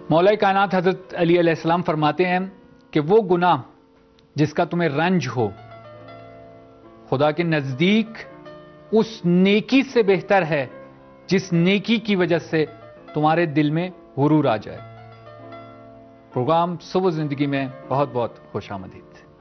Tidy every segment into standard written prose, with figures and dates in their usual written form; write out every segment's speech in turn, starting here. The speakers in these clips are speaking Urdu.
مولا کائنات حضرت علی علیہ السلام فرماتے ہیں کہ وہ گناہ جس کا تمہیں رنج ہو خدا کے نزدیک اس نیکی سے بہتر ہے جس نیکی کی وجہ سے تمہارے دل میں غرور آ جائے۔ پروگرام صبح زندگی میں بہت بہت خوش آمدید۔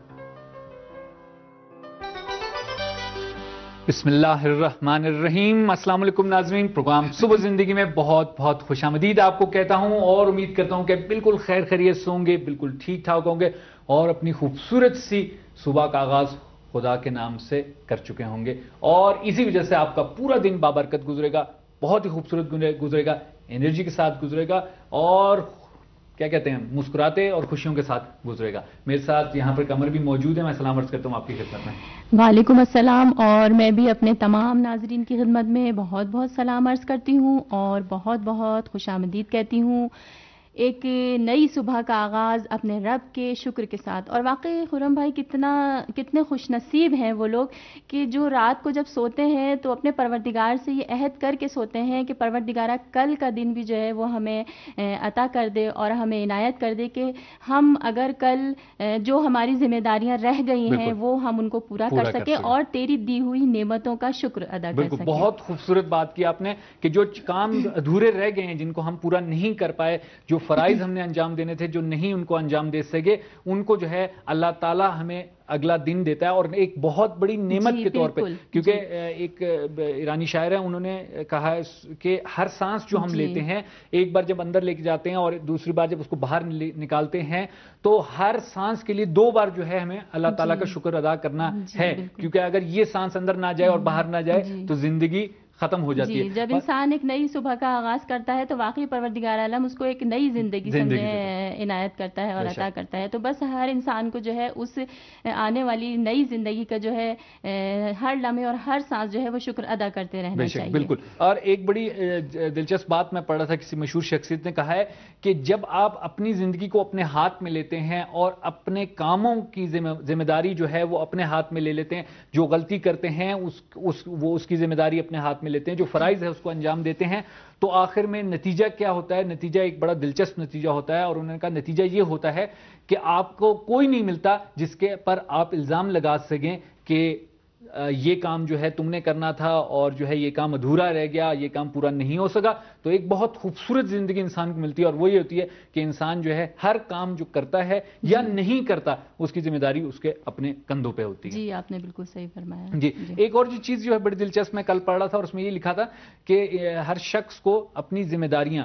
بسم اللہ الرحمن الرحیم۔ السلام علیکم ناظرین، پروگرام صبح زندگی میں بہت بہت خوش آمدید آپ کو کہتا ہوں، اور امید کرتا ہوں کہ بالکل خیر خیریت سے ہوں گے، بالکل ٹھیک ٹھاک ہوں گے، اور اپنی خوبصورت سی صبح کا آغاز خدا کے نام سے کر چکے ہوں گے، اور اسی وجہ سے آپ کا پورا دن بابرکت گزرے گا، بہت ہی خوبصورت گزرے گا، انرجی کے ساتھ گزرے گا، اور کیا کہتے ہیں مسکراتے اور خوشیوں کے ساتھ گزرے گا۔ میرے ساتھ یہاں پر قمر بھی موجود ہے، میں سلام عرض کرتا ہوں آپ کی خدمت میں۔ وعلیکم السلام، اور میں بھی اپنے تمام ناظرین کی خدمت میں بہت بہت سلام عرض کرتی ہوں اور بہت بہت خوش آمدید کہتی ہوں۔ ایک نئی صبح کا آغاز اپنے رب کے شکر کے ساتھ، اور واقعی خرم بھائی کتنے خوش نصیب ہیں وہ لوگ کہ جو رات کو جب سوتے ہیں تو اپنے پروردگار سے یہ عہد کر کے سوتے ہیں کہ پروردگارہ کل کا دن بھی جو ہے وہ ہمیں عطا کر دے اور ہمیں عنایت کر دے کہ ہم اگر کل جو ہماری ذمہ داریاں رہ گئی ہیں وہ ہم ان کو پورا کر سکیں اور تیری دی ہوئی نعمتوں کا شکر ادا کر سکیں۔ بہت خوبصورت بات کی آپ نے کہ جو کام ادھورے رہ گئے ہیں، جن کو ہم پورا نہیں کر پائے، جو فرائض ہم نے انجام دینے تھے جو نہیں ان کو انجام دے سکے، ان کو جو ہے اللہ تعالیٰ ہمیں اگلا دن دیتا ہے، اور ایک بہت بڑی نعمت کے طور پہ، کیونکہ ایک ایرانی شاعر ہے، انہوں نے کہا ہے کہ ہر سانس جو ہم لیتے ہیں، ایک بار جب اندر لے کے جاتے ہیں اور دوسری بار جب اس کو باہر نکالتے ہیں، تو ہر سانس کے لیے دو بار جو ہے ہمیں اللہ تعالیٰ کا شکر ادا کرنا ہے، کیونکہ اگر یہ سانس اندر نہ جائے اور باہر نہ جائے تو زندگی ختم ہو جاتی ہے۔ جب انسان ایک نئی صبح کا آغاز کرتا ہے تو واقعی پروردگار عالم اس کو ایک نئی زندگی عنایت کرتا ہے اور عطا کرتا ہے۔ تو بس ہر انسان کو جو ہے اس آنے والی نئی زندگی کا جو ہے ہر لمحے اور ہر سانس جو ہے وہ شکر ادا کرتے رہنا چاہیے۔ بالکل، اور ایک بڑی دلچسپ بات میں پڑھ رہا تھا، کسی مشہور شخصیت نے کہا ہے کہ جب آپ اپنی زندگی کو اپنے ہاتھ میں لیتے ہیں اور اپنے کاموں کی ذمہ داری جو ہے وہ اپنے ہاتھ میں لے لیتے ہیں، جو غلطی کرتے ہیں وہ اس کی ذمہ داری اپنے ہاتھ میں لیتے ہیں، جو فرائض ہے اس کو انجام دیتے ہیں، تو آخر میں نتیجہ کیا ہوتا ہے؟ نتیجہ ایک بڑا دلچسپ نتیجہ ہوتا ہے، اور انہوں نے کہا نتیجہ یہ ہوتا ہے کہ آپ کو کوئی نہیں ملتا جس کے پر آپ الزام لگا سکیں کہ یہ کام جو ہے تم نے کرنا تھا اور جو ہے یہ کام ادھورا رہ گیا، یہ کام پورا نہیں ہو سکا۔ تو ایک بہت خوبصورت زندگی انسان کو ملتی ہے، اور وہ یہ ہوتی ہے کہ انسان جو ہے ہر کام جو کرتا ہے یا نہیں کرتا اس کی ذمہ داری اس کے اپنے کندھوں پہ ہوتی ہے۔ جی آپ نے بالکل صحیح فرمایا۔ جی ایک اور چیز جو ہے بڑی دلچسپ میں کل پڑھ رہا تھا، اور اس میں یہ لکھا تھا کہ ہر شخص کو اپنی ذمہ داریاں،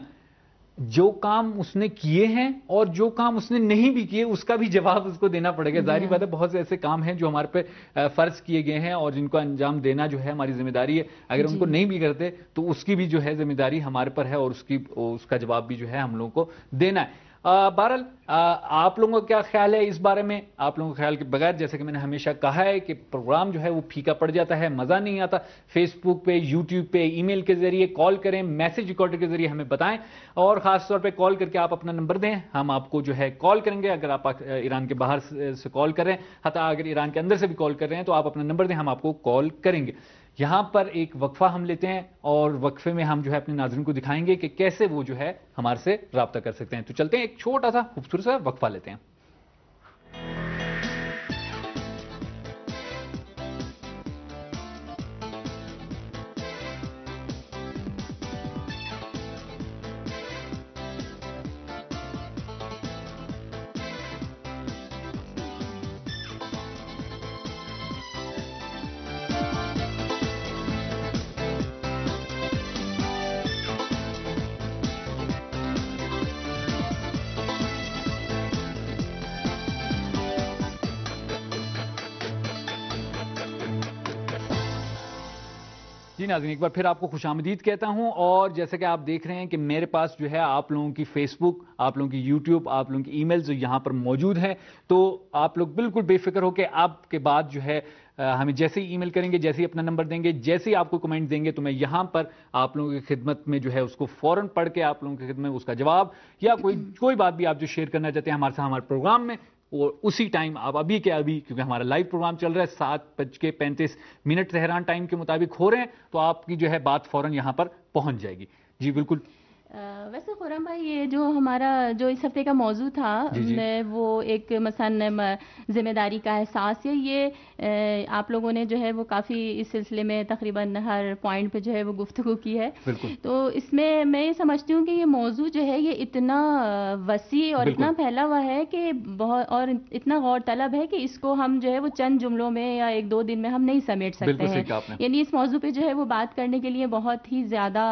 جو کام اس نے کیے ہیں اور جو کام اس نے نہیں بھی کیے، اس کا بھی جواب اس کو دینا پڑے گا۔ ظاہری بات ہے بہت سے ایسے کام ہیں جو ہمارے پہ فرض کیے گئے ہیں اور جن کو انجام دینا جو ہے ہماری ذمہ داری ہے، اگر ان کو نہیں بھی کرتے تو اس کی بھی جو ہے ذمہ داری ہمارے پر ہے، اور اس کا جواب بھی جو ہے ہم لوگوں کو دینا ہے۔ بہرحال آپ لوگوں کا کیا خیال ہے اس بارے میں؟ آپ لوگوں کے خیال کے بغیر، جیسے کہ میں نے ہمیشہ کہا ہے کہ پروگرام جو ہے وہ پھیکا پڑ جاتا ہے، مزہ نہیں آتا۔ فیس بک پہ، یوٹیوب پہ، ای میل کے ذریعے کال کریں، میسج ریکارڈر کے ذریعے ہمیں بتائیں، اور خاص طور پہ کال کر کے آپ اپنا نمبر دیں، ہم آپ کو جو ہے کال کریں گے۔ اگر آپ ایران کے باہر سے کال کر رہے ہیں، حتیٰ اگر ایران کے اندر سے بھی کال کر رہے ہیں، تو آپ اپنا نمبر دیں، ہم آپ کو کال کریں گے۔ یہاں پر ایک وقفہ ہم لیتے ہیں، اور وقفے میں ہم جو ہے اپنے ناظرین کو دکھائیں گے کہ کیسے وہ جو ہے ہمارے سے رابطہ کر سکتے ہیں۔ تو چلتے ہیں، ایک چھوٹا سا خوبصورت سا وقفہ لیتے ہیں۔ جی ناظرین، ایک بار پھر آپ کو خوش آمدید کہتا ہوں، اور جیسا کہ آپ دیکھ رہے ہیں کہ میرے پاس جو ہے آپ لوگوں کی فیس بک، آپ لوگوں کی یوٹیوب، آپ لوگوں کی ای میل جو یہاں پر موجود ہیں، تو آپ لوگ بالکل بے فکر ہو کہ آپ کے بعد جو ہے ہمیں جیسے ہی ای میل کریں گے، جیسے ہی اپنا نمبر دیں گے، جیسے ہی آپ کو کمنٹ دیں گے، تو میں یہاں پر آپ لوگوں کی خدمت میں جو ہے اس کو فوراً پڑھ کے آپ لوگوں کی خدمت میں اس کا جواب یا کوئی بات بھی آپ جو شیئر کرنا چاہتے ہیں ہمارے ساتھ ہمارے پروگرام میں، اور اسی ٹائم آپ ابھی کے ابھی، کیونکہ ہمارا لائیو پروگرام چل رہا ہے 7:35 تہران ٹائم کے مطابق ہو رہے ہیں، تو آپ کی جو ہے بات فوراً یہاں پر پہنچ جائے گی۔ جی بالکل ویسے خرم بھائی یہ جو ہمارا جو اس ہفتے کا موضوع تھا وہ ایک مثلا ذمہ داری کا احساس ہے، یہ آپ لوگوں نے جو ہے وہ کافی اس سلسلے میں تقریباً ہر پوائنٹ پہ جو ہے وہ گفتگو کی ہے. تو اس میں میں یہ سمجھتی ہوں کہ یہ موضوع جو ہے یہ اتنا وسیع اور اتنا پھیلا ہوا ہے کہ بہت اور اتنا غور طلب ہے کہ اس کو ہم جو ہے وہ چند جملوں میں یا ایک دو دن میں ہم نہیں سمیٹ سکتے ہیں. یعنی اس موضوع پہ جو ہے وہ بات کرنے کے لیے بہت ہی زیادہ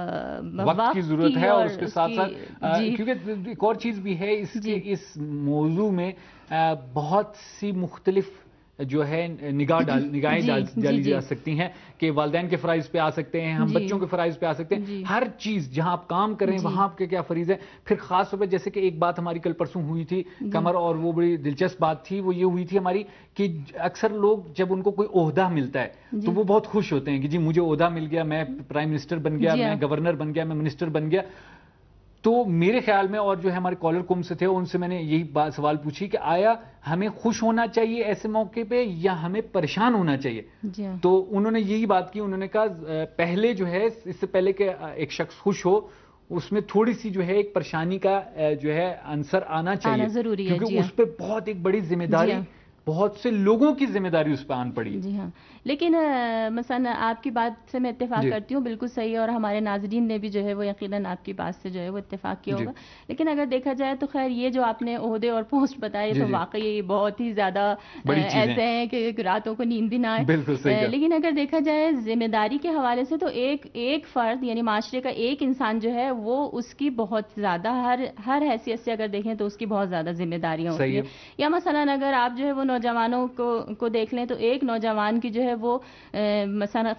وقت کی ضرورت ہے، اور اس کے ساتھ ساتھ کیونکہ ایک اور چیز بھی ہے اس موضوع میں بہت سی مختلف جو ہے نگاہیں ڈالی جا سکتی ہیں کہ والدین کے فرائض پہ آ سکتے ہیں، ہم بچوں کے فرائض پہ آ سکتے ہیں، ہر چیز جہاں آپ کام کر رہے ہیں وہاں آپ کے کیا فریض ہے. پھر خاص طور پہ جیسے کہ ایک بات ہماری کل پرسوں ہوئی تھی قمر، اور وہ بڑی دلچسپ بات تھی، وہ یہ ہوئی تھی ہماری کہ اکثر لوگ جب ان کو کوئی عہدہ ملتا ہے تو وہ بہت خوش ہوتے ہیں کہ جی مجھے عہدہ مل گیا، میں پرائم منسٹر بن گیا، میں گورنر بن گیا، میں منسٹر بن گیا. تو میرے خیال میں، اور جو ہے ہمارے کالر کم سے تھے ان سے میں نے یہی سوال پوچھی کہ آیا ہمیں خوش ہونا چاہیے ایسے موقع پہ یا ہمیں پریشان ہونا چاہیے؟ تو انہوں نے یہی بات کی، انہوں نے کہا پہلے جو ہے اس سے پہلے کہ ایک شخص خوش ہو اس میں تھوڑی سی جو ہے ایک پریشانی کا جو ہے عنصر آنا چاہیے، کیونکہ اس پہ بہت ایک بڑی ذمہ داری، بہت سے لوگوں کی ذمہ داری اس پہ آن پڑی. جی ہاں، لیکن مثلا آپ کی بات سے میں اتفاق کرتی ہوں، بالکل صحیح، اور ہمارے ناظرین نے بھی جو ہے وہ یقیناً آپ کی بات سے جو ہے وہ اتفاق کیا ہوگا. لیکن اگر دیکھا جائے تو خیر یہ جو آپ نے عہدے اور پوسٹ بتائے تو واقعی یہ بہت ہی زیادہ ایسے ہیں کہ راتوں کو نیند بھی نہ آئے. لیکن اگر دیکھا جائے ذمہ داری کے حوالے سے تو ایک فرد یعنی معاشرے کا ایک انسان جو ہے وہ اس کی بہت زیادہ ہر حیثیت سے اگر دیکھیں تو اس کی بہت زیادہ ذمہ داریاں ہوتی ہیں. یا مثلا اگر آپ جو ہے وہ نوجوانوں کو دیکھ لیں تو ایک نوجوان کی جو ہے وہ مثلا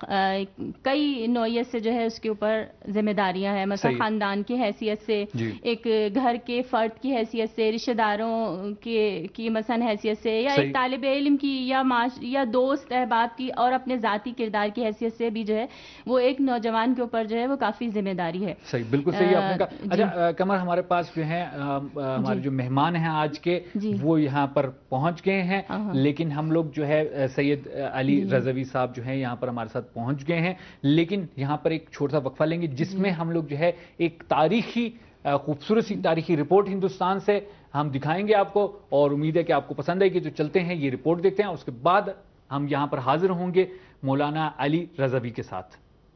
کئی نوعیت سے جو ہے اس کے اوپر ذمہ داریاں ہیں، مثلا خاندان کی حیثیت سے، ایک گھر کے فرد کی حیثیت سے، رشتہ داروں کی مثلا حیثیت سے، یا ایک طالب علم کی یا دوست احباب کی، اور اپنے ذاتی کردار کی حیثیت سے بھی جو ہے وہ ایک نوجوان کے اوپر جو ہے وہ کافی ذمہ داری ہے. صحیح، بالکل صحیح آپ نے کہا. اچھا قمر، ہمارے پاس جو ہیں ہمارے جو مہمان ہیں آج کے وہ یہاں پر پہنچ گئے ہیں، لیکن ہم لوگ جو ہے سید علی رضوی صاحب جو ہیں یہاں پر ہمارے ساتھ پہنچ گئے ہیں، لیکن یہاں پر ایک چھوٹا سا وقفہ لیں گے جس میں ہم لوگ جو ہے ایک تاریخی خوبصورت سی تاریخی رپورٹ ہندوستان سے ہم دکھائیں گے آپ کو، اور امید ہے کہ آپ کو پسند آئے گی. تو چلتے ہیں یہ رپورٹ دیکھتے ہیں، اس کے بعد ہم یہاں پر حاضر ہوں گے مولانا علی رضوی کے ساتھ.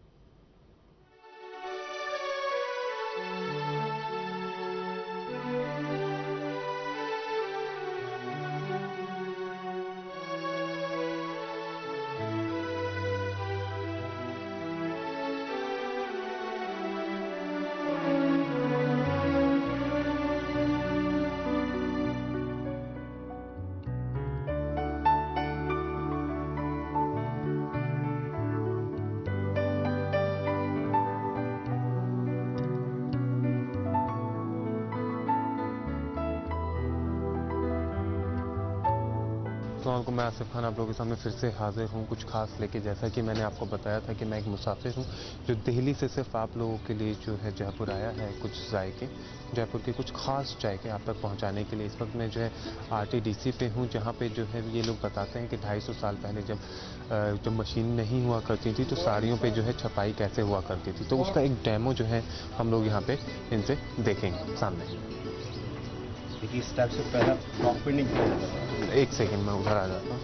میں آصف خان آپ لوگوں کے سامنے پھر سے حاضر ہوں کچھ خاص لے کے. جیسا کہ میں نے آپ کو بتایا تھا کہ میں ایک مسافر ہوں جو دہلی سے صرف آپ لوگوں کے لیے جو ہے جے پور آیا ہے کچھ ذائقے جے پور کے کچھ خاص ذائقے آپ تک پہنچانے کے لیے. اس وقت میں جو ہے RTDC پہ ہوں جہاں پہ جو ہے یہ لوگ بتاتے ہیں کہ 250 سال پہلے جب مشین نہیں ہوا کرتی تھی تو ساڑیوں پہ جو ہے چھپائی کیسے ہوا کرتی تھی. تو اس کا ایک ڈیمو جو ہے ہم لوگ یہاں پہ ان سے دیکھیں گے سامنے. اس ٹائپ سے پہلا بلاک پرنٹنگ کیا جاتا تھا. ایک سیکنڈ میں ادھر آ جاتا ہوں.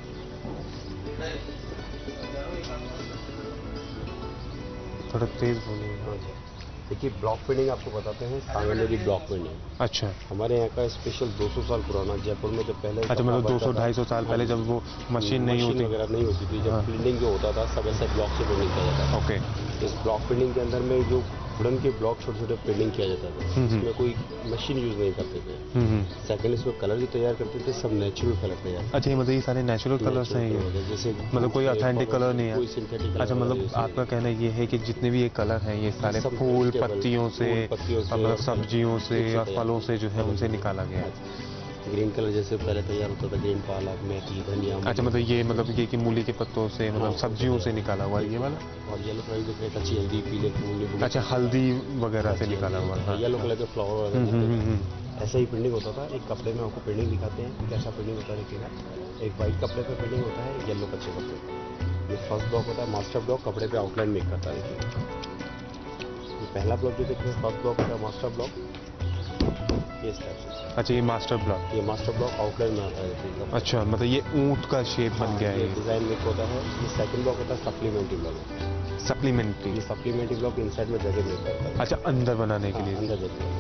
تھوڑا تیز بولیے. دیکھیے بلاک پرنٹنگ آپ کو بتاتے ہیں سانگنیری بلاک پرنٹنگ. اچھا. ہمارے یہاں کا اسپیشل 200 سال پرانا جے پور میں جب پہلے اچھا مطلب 200-250 سال پہلے جب وہ مشین نہیں وغیرہ نہیں ہوتی تھی جب پرنٹنگ جو ہوتا تھا سب ایسے بلاک سے پرنٹنگ کیا جاتا تھا. اوکے. اس بلاک پرنٹنگ کے اندر میں جو ووڈن کے بلاک چھوٹے چھوٹے پرنٹنگ کیا جاتا تھا اس میں کوئی مشین یوز نہیں کرتے تھے. سیکنڈ اس میں کلر جو تیار کرتے تھے سب نیچرل کلر تیار. اچھا مطلب یہ سارے نیچرل کلرس ہیں یہ جیسے مطلب کوئی اتھینٹک کلر نہیں ہے. اچھا مطلب آپ کا کہنا یہ ہے کہ جتنے بھی یہ کلر ہیں یہ سارے پھول پتیوں سے مطلب سبزیوں سے اور پھلوں سے جو ہے ان سے نکالا گیا ہے. گرین کلر جیسے پہلے تیار ہوتا تھا گرین پالک میتھی دھنیا. اچھا مطلب یہ کہ مولی کے پتوں سے مطلب سبزیوں سے نکالا ہوا یہ والا. اور یلو کلر دیکھ رہے کچی ہلدی پیلے پھول. اچھا ہلدی وغیرہ سے نکالا ہوا. یلو کلر کے فلاور وغیرہ ایسا ہی پرنٹنگ ہوتا تھا. ایک کپڑے میں آپ کو پرنٹنگ دکھاتے ہیں کیسا پرنٹنگ ہوتا ہے. دیکھیے گا ایک وائٹ کپڑے پہ پرنٹنگ ہوتا ہے ایک یلو کچے کپڑے پہ. یہ فرسٹ بلاک ہوتا ہے ماسٹر بلاک کپڑے پہ آؤٹ لائن میک کرتا ہے. دیکھیے पहला ब्लॉक जो देखते हैं फर्स्ट ब्लॉक है मास्टर ब्लॉक, ये स्टेप से। अच्छा, ये मास्टर ब्लॉक, ये मास्टर ब्लॉक आउटलाइन में आता है। अच्छा, मतलब ये ऊंट का शेप बन गया है। ये डिजाइन में होता है। ये सेकंड ब्लॉक होता है सप्लीमेंट्री ब्लॉक। सप्लीमेंट्री, ये सप्लीमेंट्री ब्लॉक इनसाइड में जगह नहीं करता है। अच्छा, अंदर बनाने के लिए। अंदर जगह।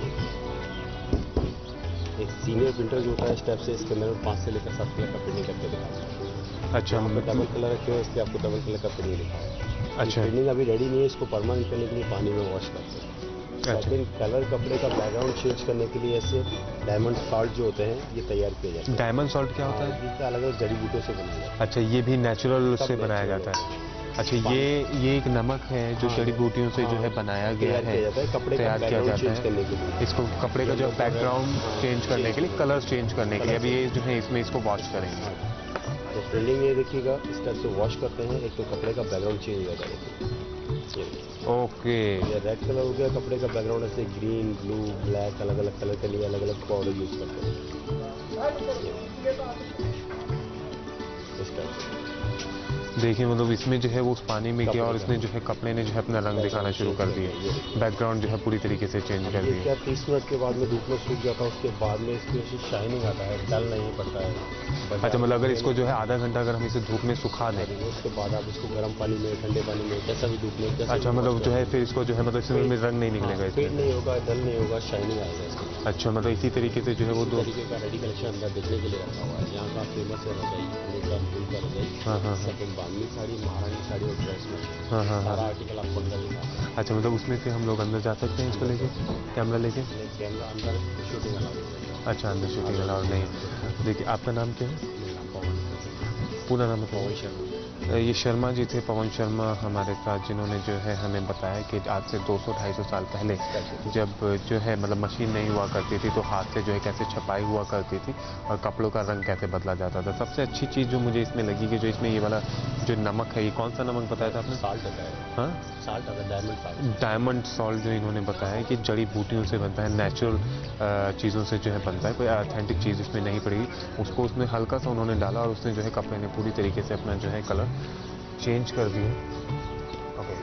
एक सीनियर प्रिंटर जो होता है स्टेप से, इसके अंदर 5 से लेकर 7 कलर का प्रिंटिंग करके दिखाता है। अच्छा, डबल कलर रखे हुए, इसके आपको डबल कलर का प्रिंटिंग लिखा है। अच्छा, प्रिंटिंग अभी रेडी नहीं है, इसको परमानेंट करने के लिए पानी में वॉश करते हैं। सेकंड कलर कपड़े का बैकग्राउंड चेंज करने के लिए ऐसे डायमंड सॉल्ट जो होते हैं ये तैयार किए जाते हैं। डायमंड सॉल्ट क्या होता है? जिसका अलग अलग जड़ी बूटियों से बनाया जाता है। अच्छा, ये भी नेचुरल से बनाया जाता है। अच्छा, ये एक नमक है जो जड़ी बूटियों से जो है बनाया गया है, कपड़े का तैयार किया बैकग्राउंड जाता चेंज करने के है लिए। इसको, कपड़े का जो बैकग्राउंड चेंज करने के लिए, कलर चेंज करने के लिए। अभी ये जो है इसमें इसको वॉश करेंगे। तो प्रिंटिंग ये देखिएगा, इस टाइप से वॉश करते हैं। एक तो कपड़े का बैकग्राउंड चेंज हो जाता है। ओके, ये रेड कलर हो गया कपड़े का बैकग्राउंड, ऐसे ग्रीन, ब्लू, ब्लैक, अलग अलग कलर के लिए अलग अलग पाउडर यूज करते हैं। इस टाइप से देखिए, मतलब इसमें जो है वो उस पानी में गया और इसने जो है कपड़े ने जो है अपना रंग दिखाना शुरू कर दिया, बैकग्राउंड जो है पूरी तरीके से चेंज कर ये दिया। क्या 30 मिनट के बाद में धूप में सूख जाता है, उसके बाद में इसकी ऐसी शाइनिंग आता है, डल नहीं पड़ता है। अच्छा, मतलब अगर इसको जो है आधा घंटा अगर हम इसे धूप में सुखा दें, उसके बाद आप इसको गर्म पानी में, ठंडे पानी में, कैसा भी धूप में, अच्छा, मतलब जो है फिर इसको जो है मतलब इसमें रंग नहीं निकलेगा, फेड इसमें नहीं होगा, डल नहीं होगा, शाइनिंग आएगा इसमें। अच्छा, मतलब इसी तरीके से जो है वो इसी दो। तरीके का रेडी कलेक्शन अंदर देखने के लिए रखा हुआ है। यहाँ का फेमस है रजाई, अमेरिकन फुल का रजाई। हाँ, हाँ, सेकंड बांधनी साड़ी, महारानी साड़ी और ड्रेस में हाँ, हाँ, सारा हाँ। आर्टिकल आपको अंदर दिखा है। अच्छा, मतलब उसमें से हम लोग अंदर जा सकते हैं इसको लेके, कैमरा लेके? कैमरा अंदर शूटिंग अलाउड है। अच्छा, अंदर शूटिंग अलाउड नहीं। देखिए, आपका नाम क्या है? पूरा नाम बताओ। पवन शर्मा। ये शर्मा जी थे, पवन शर्मा हमारे साथ, जिन्होंने जो है हमें बताया कि आज से 200-250 साल पहले जब जो है मतलब मशीन नहीं हुआ करती थी तो हाथ से जो है कैसे छपाई हुआ करती थी और कपड़ों का रंग कैसे बदला जाता था। सबसे अच्छी चीज़ जो मुझे इसमें लगी कि जो इसमें ये वाला जो नमक है, ये कौन सा नमक बताया था आपने? साल्ट आता है। हाँ, साल्ट आता है, डायमंड साल्ट। डायमंड सॉल्ट जो इन्होंने बताया कि जड़ी बूटियों से बनता है, नेचुरल चीज़ों से जो है बनता है, कोई ऑथेंटिक चीज़ इसमें नहीं पड़ेगी। उसको उसमें हल्का सा उन्होंने डाला और उसने जो है कपड़े ने पूरी तरीके से अपना जो है कलर चेंज कर दिया। ओके,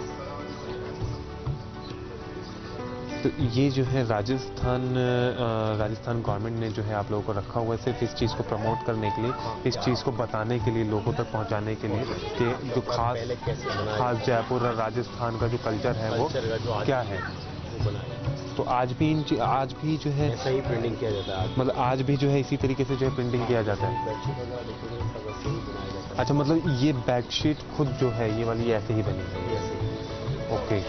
तो ये जो है राजस्थान गवर्नमेंट ने जो है आप लोगों को रखा हुआ है सिर्फ इस चीज़ को प्रमोट करने के लिए, इस चीज़ को बताने के लिए, लोगों तक पहुंचाने के लिए कि जो खास जयपुर और राजस्थान का जो कल्चर है वो क्या है। तो आज भी जो है ऐसा ही प्रिंटिंग किया जाता है। मतलब आज भी जो है इसी तरीके से जो है प्रिंटिंग किया जाता है। अच्छा, मतलब ये बेडशीट खुद जो है ये वाली ऐसे ही बनी है? ओके,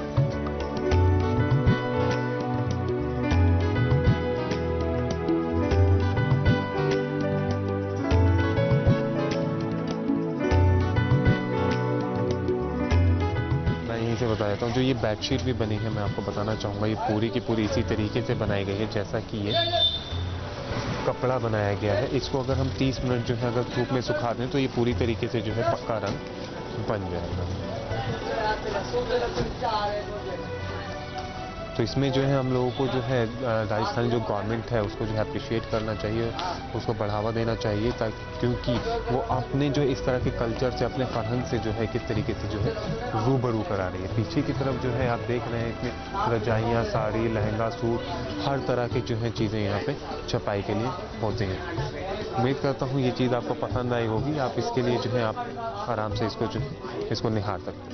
से बता देता हूँ। जो ये बेडशीट भी बनी है मैं आपको बताना चाहूँगा, ये पूरी की पूरी इसी तरीके से बनाई गई है जैसा कि ये कपड़ा बनाया गया है। इसको अगर हम 30 मिनट जो है अगर धूप में सुखा दें तो ये पूरी तरीके से जो है पक्का रंग बन जाएगा। तो इसमें जो है हम लोगों को जो है राजस्थान जो गवर्नमेंट है उसको जो है अप्रिशिएट करना चाहिए, उसको बढ़ावा देना चाहिए, ताकि क्योंकि वो अपने जो इस तरह के कल्चर से, अपने फरहंग से जो है किस तरीके से जो है रूबरू करा रही है। पीछे की तरफ जो है आप देख रहे हैं इसमें रजाइयाँ, साड़ी, लहंगा, सूट, हर तरह की जो है चीज़ें यहाँ पे छपाई के लिए होती हैं। उम्मीद करता हूँ ये चीज़ आपको पसंद आई होगी। आप इसके लिए जो है आप आराम से इसको निहार सकते हैं।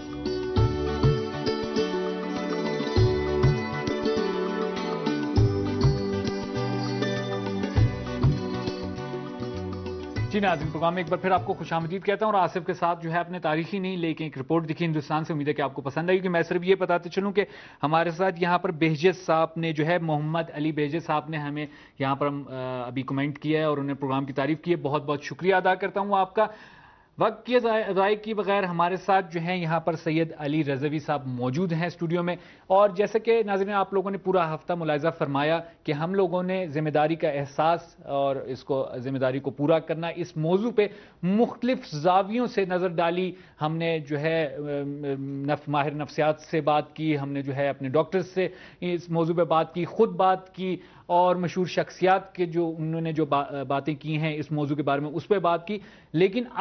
जी नाज़रीन, प्रोग्राम में एक बार फिर आपको खुशामदीद कहता हूं और आसिफ के साथ जो है अपने तारीखी नहीं लेकिन एक रिपोर्ट दिखी हिंदुस्तान से। उम्मीद है कि आपको पसंद आई। कि मैं सिर्फ ये बताते चलूं कि हमारे साथ यहाँ पर बेहजत साहब ने जो है, मोहम्मद अली बेहजत साहब ने हमें यहाँ पर अभी कमेंट किया है और उन्हें प्रोग्राम की तारीफ की है। बहुत बहुत शुक्रिया अदा करता हूँ आपका। वक्त की ज़ाय की बगैर हमारे साथ जो है यहाँ पर सैयद अली रज़वी साहब मौजूद हैं स्टूडियो में। और जैसे कि नाज़रीन आप लोगों ने पूरा हफ्ता मुलाहिज़ा फरमाया कि हम लोगों ने ज़िम्मेदारी का एहसास और इसको ज़िम्मेदारी को पूरा करना, इस मौजू पे मुख्तलिफ ज़ावियों से नज़र डाली। हमने जो है माहिर नफ्सियात से बात की, हमने जो है अपने डॉक्टर्स से इस मौजू पे बात की, ख़ुद बात की और मशहूर शख्सियात के जो उन्होंने जो बातें की हैं इस मौजू के बारे में उस पर बात की। लेकिन आज जो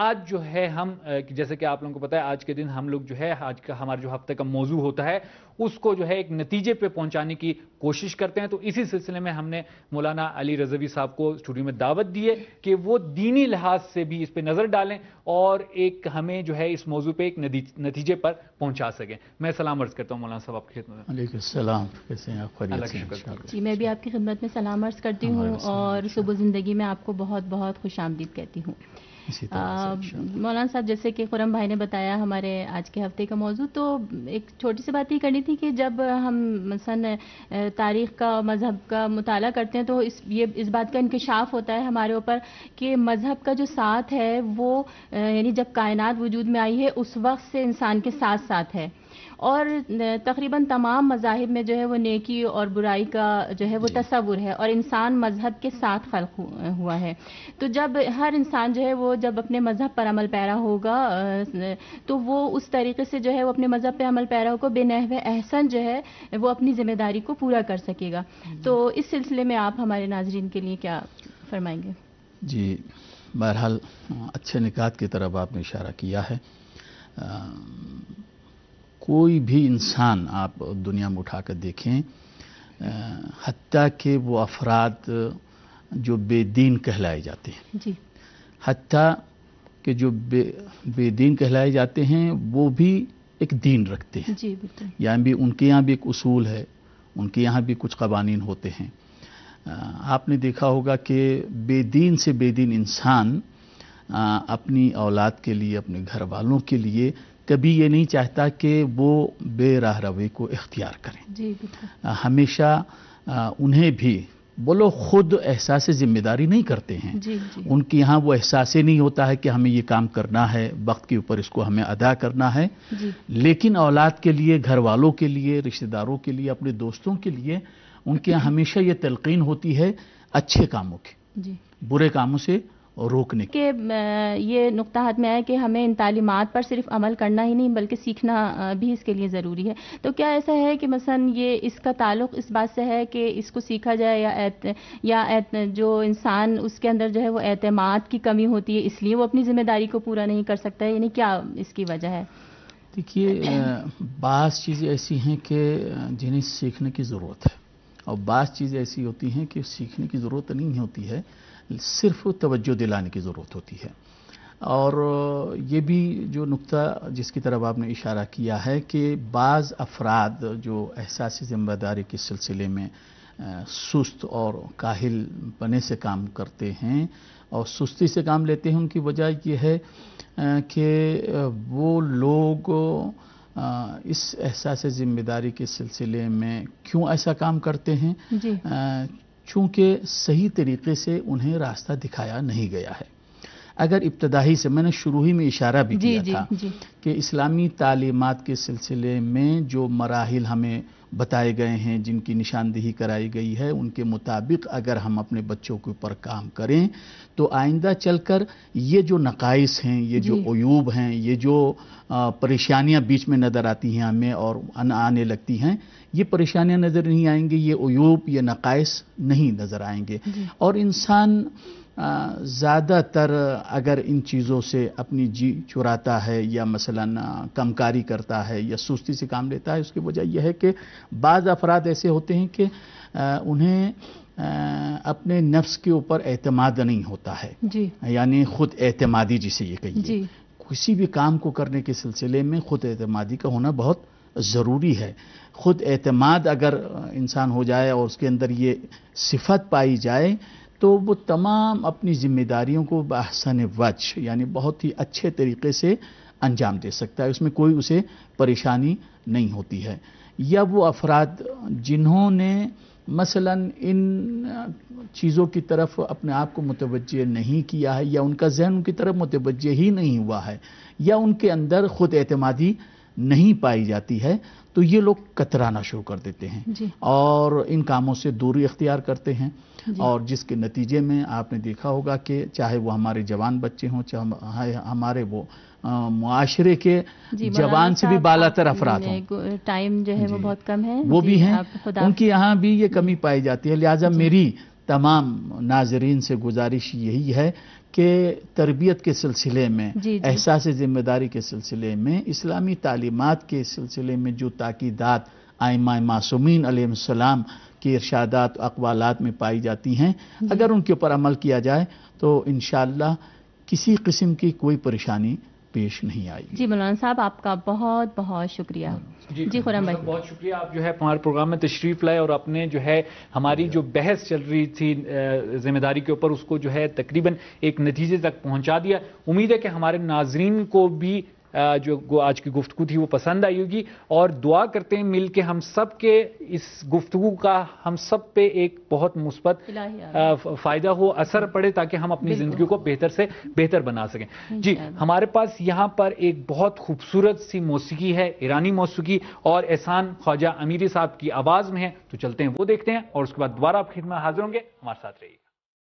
है हम जैसे कि आप लोगों को पता है आज के दिन हम लोग जो है आज का हमारा जो हफ्ते का मौजू होता है उसको जो है एक नतीजे पे पहुंचाने की कोशिश करते हैं। तो इसी सिलसिले में हमने मौलाना अली रज़वी साहब को स्टूडियो में दावत दी है कि वो दीनी लिहाज से भी इस पे नजर डालें और एक हमें जो है इस मौजू पे एक नतीजे पर पहुंचा सकें। मैं सलाम अर्ज करता हूं मौलाना साहब आपकी खिदमत में। वालेकुम सलाम, कैसे हैं आप? खैरियत से हैं? जी मैं भी आपकी खिदमत में सलाम अर्ज करती हूँ और सुबह ज़िंदगी में आपको बहुत बहुत खुशामदीद कहती हूँ। मौलाना साहब जैसे कि खुरम भाई ने बताया हमारे आज के हफ्ते का मौजू, तो एक छोटी सी बात ये करनी थी कि जब हम मसलन तारीख़ का मज़हब का मुताला करते हैं तो इस बात का इंकशाफ होता है हमारे ऊपर कि मज़हब का जो साथ है वो यानी जब कायनात वजूद में आई है उस वक्त से इंसान के साथ साथ है और तकरीबन तमाम मज़ाहिब में जो है वो नेकी और बुराई का जो है वो तसव्वुर है और इंसान मज़हब के साथ खल्क़ हुआ है। तो जब हर इंसान जो है वो जब अपने मज़हब पर अमल पैरा होगा तो वो उस तरीके से जो है वो अपने मज़हब पे अमल पैरा होकर बेनहवे एहसन जो है वो अपनी ज़िम्मेदारी को पूरा कर सकेगा। तो इस सिलसिले में आप हमारे नाज़रीन के लिए क्या फरमाएंगे? जी बहरहाल अच्छे निकात की तरफ आपने इशारा किया है। कोई भी इंसान आप दुनिया में उठाकर देखें, हत्ता कि वो अफराद जो बेदीन कहलाए जाते हैं जी, हत्ता कि जो बेदीन कहलाए जाते हैं वो भी एक दीन रखते हैं जी बिल्कुल, यहाँ भी उनके यहाँ भी एक उसूल है, उनके यहाँ भी कुछ कवानीन होते हैं। आपने देखा होगा कि बेदीन से बेदीन इंसान अपनी औलाद के लिए, अपने घर वालों के लिए कभी ये नहीं चाहता कि वो बेराह रवी को इख्तियार करें। जी बिल्कुल, हमेशा उन्हें भी वो लोग खुद एहसास जिम्मेदारी नहीं करते हैं। जी जी, उनके यहाँ वो एहसास नहीं होता है कि हमें ये काम करना है, वक्त के ऊपर इसको हमें अदा करना है जी, लेकिन औलाद के लिए, घर वालों के लिए, रिश्तेदारों के लिए, अपने दोस्तों के लिए उनके यहाँ हमेशा ये तलकीन होती है अच्छे कामों की, जी बुरे कामों से रोकने की। कि ये नुक्ता हाथ में आया कि हमें इन तालीमात पर सिर्फ अमल करना ही नहीं बल्कि सीखना भी इसके लिए ज़रूरी है। तो क्या ऐसा है कि मसलन ये इसका ताल्लुक़ इस बात से है कि इसको सीखा जाए या जो इंसान उसके अंदर जो है वो एतमाद की कमी होती है इसलिए वो अपनी ज़िम्मेदारी को पूरा नहीं कर सकता है, यानी क्या इसकी वजह है? देखिए बाज़ चीज़ें ऐसी हैं कि जिन्हें सीखने की ज़रूरत है और बाज़ चीज़ें ऐसी होती हैं कि सीखने की ज़रूरत नहीं होती है, सिर्फ तवज्जो दिलाने की ज़रूरत होती है। और ये भी जो नुक्ता जिसकी तरफ आपने इशारा किया है कि बाज़ अफराद जो एहसास ज़िम्मेदारी के सिलसिले में सुस्त और काहिल पने से काम करते हैं और सुस्ती से काम लेते हैं, उनकी वजह ये है कि वो लोग इस एहसास ज़िम्मेदारी के सिलसिले में क्यों ऐसा काम करते हैं? जी, चूँकि सही तरीके से उन्हें रास्ता दिखाया नहीं गया है। अगर इब्तदाही से, मैंने शुरू ही में इशारा भी किया था कि इस्लामी तालीमात के सिलसिले में जो मराहिल हमें बताए गए हैं, जिनकी निशानदेही कराई गई है, उनके मुताबिक अगर हम अपने बच्चों के ऊपर काम करें तो आइंदा चलकर ये जो नकाइस हैं, ये जो अयूब हैं, ये जो परेशानियां बीच में नज़र आती हैं हमें और आने लगती हैं, ये परेशानियां नज़र नहीं आएंगी, ये अयूब, ये नकाइस नहीं नज़र आएंगे। और इंसान ज़्यादातर अगर इन चीज़ों से अपनी जी चुराता है या मसलन कमकारी करता है या सुस्ती से काम लेता है, उसकी वजह यह है कि बाज़ अफराद ऐसे होते हैं कि उन्हें अपने नफ्स के ऊपर एतमाद नहीं होता है, यानी ख़ुद एतमादी जिसे ये कहिए। किसी भी काम को करने के सिलसिले में ख़ुद एतमादी का होना बहुत ज़रूरी है। ख़ुद एतमाद अगर इंसान हो जाए और उसके अंदर ये सिफत पाई जाए तो वो तमाम अपनी ज़िम्मेदारियों को बहसन वजह यानी बहुत ही अच्छे तरीके से अंजाम दे सकता है, उसमें कोई उसे परेशानी नहीं होती है। या वो अफराद जिन्होंने मसलन इन चीज़ों की तरफ अपने आप को मुतवज्जे नहीं किया है या उनका जहन उनकी तरफ मुतवज्जे ही नहीं हुआ है या उनके अंदर ख़ुद एतमादी नहीं पाई जाती है, तो ये लोग कतराना शुरू कर देते हैं और इन कामों से दूरी इख्तियार करते हैं। और जिसके नतीजे में आपने देखा होगा कि चाहे वो हमारे जवान बच्चे हों, चाहे हमारे वो मुआशरे के जवान से भी बालातर अफराद हों, टाइम जो है वो बहुत कम है, वो भी हैं, उनके यहाँ भी ये कमी पाई जाती है। लिहाजा मेरी تمام ناظرین سے گزارش یہی ہے کہ تربیت کے سلسلے میں، احساس ذمہ داری کے سلسلے میں، اسلامی تعلیمات کے سلسلے میں جو تاکیدات ائمہ معصومین علیہ السلام کے ارشادات اقوالات میں پائی جاتی ہیں، اگر ان کے اوپر عمل کیا جائے تو انشاءاللہ کسی قسم کی کوئی پریشانی پیش نہیں آئی۔ جی مولانا صاحب، آپ کا بہت بہت شکریہ۔ جی خرم بھائی، بہت شکریہ، آپ جو ہے ہمارے پروگرام میں تشریف لائے اور اپنے جو ہے ہماری جو بحث چل رہی تھی ذمہ داری کے اوپر، اس کو جو ہے تقریباً ایک نتیجے تک پہنچا دیا۔ امید ہے کہ ہمارے ناظرین کو بھی جو آج کی گفتگو تھی وہ پسند آئی ہوگی، اور دعا کرتے ہیں مل کے ہم سب کے اس گفتگو کا ہم سب پہ ایک بہت مثبت فائدہ ہو، اثر پڑے، تاکہ ہم اپنی زندگی کو بہتر سے بہتر بنا سکیں۔ جی ہمارے پاس یہاں پر ایک بہت خوبصورت سی موسیقی ہے، ایرانی موسیقی، اور احسان خواجہ امیری صاحب کی آواز میں ہے، تو چلتے ہیں وہ دیکھتے ہیں، اور اس کے بعد دوبارہ آپ کی خدمت حاضر ہوں گے۔ ہمارے ساتھ رہیے۔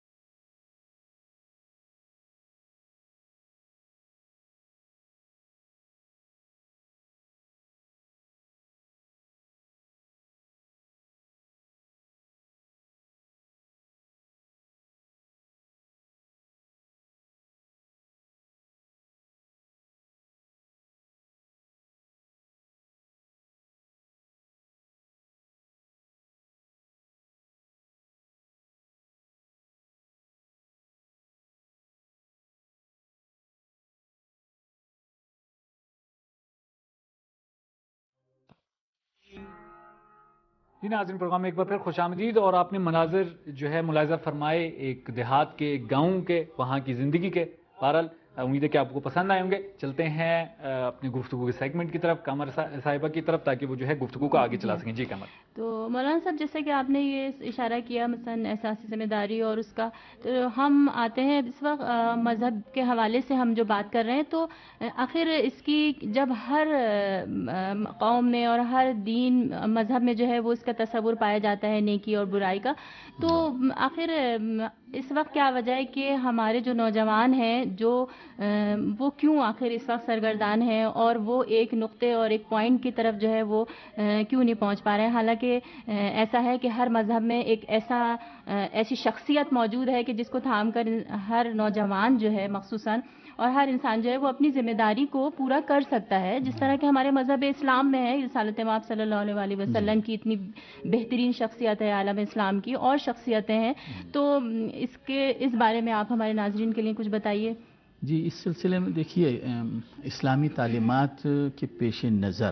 جی ناظرین، پروگرام میں ایک بار پھر خوش آمدید، اور آپ نے مناظر جو ہے ملاحظہ فرمائے ایک دیہات کے، ایک گاؤں کے، وہاں کی زندگی کے۔ بہرحال امید ہے کہ آپ کو پسند آئے ہوں گے۔ چلتے ہیں اپنی گفتگو کے سیگمنٹ کی طرف، قمر صاحبہ کی طرف، تاکہ وہ جو ہے گفتگو کو آگے چلا سکیں۔ جی قمر۔ تو مولانا صاحب، جیسے کہ آپ نے یہ اشارہ کیا مثلا احساس ذمہ داری اور اس کا، تو ہم آتے ہیں اس وقت مذہب کے حوالے سے ہم جو بات کر رہے ہیں، تو آخر اس کی جب ہر قوم میں اور ہر دین مذہب میں جو ہے وہ اس کا تصور پایا جاتا ہے نیکی اور برائی کا، تو آخر اس وقت کیا وجہ ہے کہ ہمارے جو نوجوان ہیں وہ کیوں آخر اس وقت سرگردان ہیں، اور وہ ایک نقطے اور ایک پوائنٹ کی طرف جو ہے وہ کیوں نہیں پہنچ پا رہے ہیں؟ حالانکہ ایسا ہے کہ ہر مذہب میں ایک ایسی شخصیت موجود ہے کہ جس کو تھام کر ہر نوجوان جو ہے مخصوصاً، اور ہر انسان جو ہے وہ اپنی ذمہ داری کو پورا کر سکتا ہے، جس طرح کہ ہمارے مذہب اسلام میں ہے۔ رسالت مآب صلی اللہ علیہ وسلم کی اتنی بہترین شخصیت ہے عالم اسلام کی، اور شخصیتیں ہیں، تو اس بارے میں آپ ہمارے ناظرین کے لیے کچھ بتائیے۔ جی اس سلسلے میں دیکھیے، اسلامی تعلیمات کے پیش نظر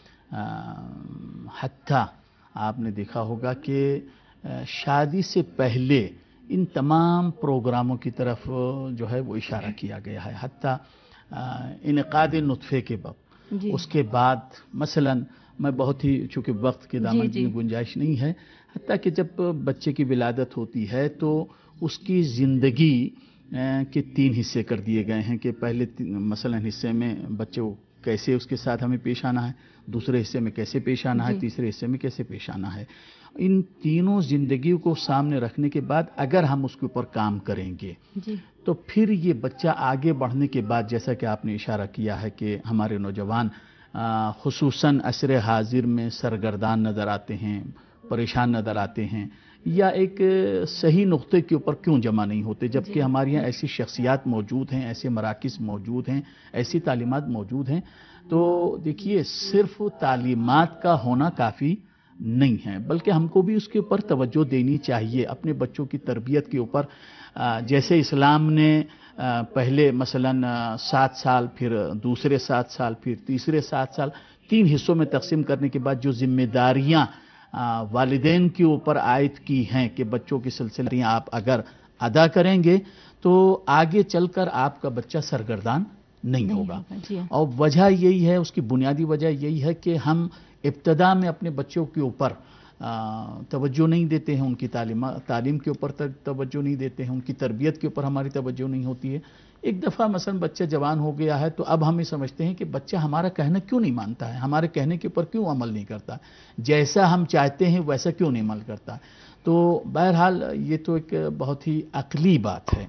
حتیٰ آپ نے دیکھا ہوگا کہ شادی سے پہلے ان تمام پروگراموں کی طرف جو ہے وہ اشارہ کیا گیا ہے، حتیٰ انعقاد نطفے کے وقت، اس کے بعد مثلا میں بہت ہی، چونکہ وقت کے دامن میں گنجائش نہیں ہے، حتیٰ کہ جب بچے کی ولادت ہوتی ہے تو اس کی زندگی کے 3 حصے کر دیے گئے ہیں، کہ پہلے مثلا حصے میں بچے کو کیسے اس کے ساتھ ہمیں پیش آنا ہے، دوسرے حصے میں کیسے پیش آنا ہے، تیسرے حصے میں کیسے پیش آنا ہے۔ ان تینوں زندگیوں کو سامنے رکھنے کے بعد اگر ہم اس کے اوپر کام کریں گے تو پھر یہ بچہ آگے بڑھنے کے بعد، جیسا کہ آپ نے اشارہ کیا ہے کہ ہمارے نوجوان خصوصاً عصر حاضر میں سرگردان نظر آتے ہیں، پریشان نظر آتے ہیں، یا ایک صحیح نقطے کے اوپر کیوں جمع نہیں ہوتے، جبکہ ہمارے یہاں ایسی شخصیات موجود ہیں، ایسے مراکز موجود ہیں، ایسی تعلیمات موجود ہیں۔ تو دیکھیے، صرف تعلیمات کا ہونا کافی نہیں ہے، بلکہ ہم کو بھی اس کے اوپر توجہ دینی چاہیے، اپنے بچوں کی تربیت کے اوپر۔ جیسے اسلام نے پہلے مثلا 7 سال، پھر دوسرے 7 سال، پھر تیسرے 7 سال، 3 حصوں میں تقسیم کرنے کے بعد جو ذمہ داریاں والدین کے اوپر عائد کی ہیں کہ بچوں کی سلسلے آپ اگر ادا کریں گے تو آگے چل کر آپ کا بچہ سرگردان نہیں ہوگا۔ اور وجہ یہی ہے، اس کی بنیادی وجہ یہی ہے کہ ہم ابتدا میں اپنے بچوں کے اوپر توجہ نہیں دیتے ہیں، ان کی تعلیم کے اوپر توجہ نہیں دیتے ہیں، ان کی تربیت کے اوپر ہماری توجہ نہیں ہوتی ہے۔ ایک دفعہ مثلا بچہ جوان ہو گیا ہے تو اب ہم یہ سمجھتے ہیں کہ بچہ ہمارا کہنا کیوں نہیں مانتا ہے، ہمارے کہنے کے اوپر کیوں عمل نہیں کرتا، جیسا ہم چاہتے ہیں ویسا کیوں نہیں عمل کرتا۔ تو بہرحال یہ تو ایک بہت ہی عقلی بات ہے۔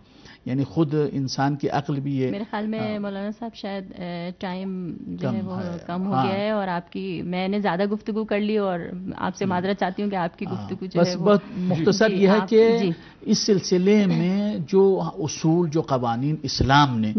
یعنی خود انسان کی عقل بھی یہ میرے خیال میں مولانا صاحب شاید ٹائم جو ہے وہ کم ہو گیا ہے، اور آپ کی میں نے زیادہ گفتگو کر لی، اور آپ سے معذرت چاہتی ہوں کہ آپ کی گفتگو جو ہے بس بہت مختصر یہ ہے کہ اس سلسلے میں جو اصول، جو قوانین اسلام نے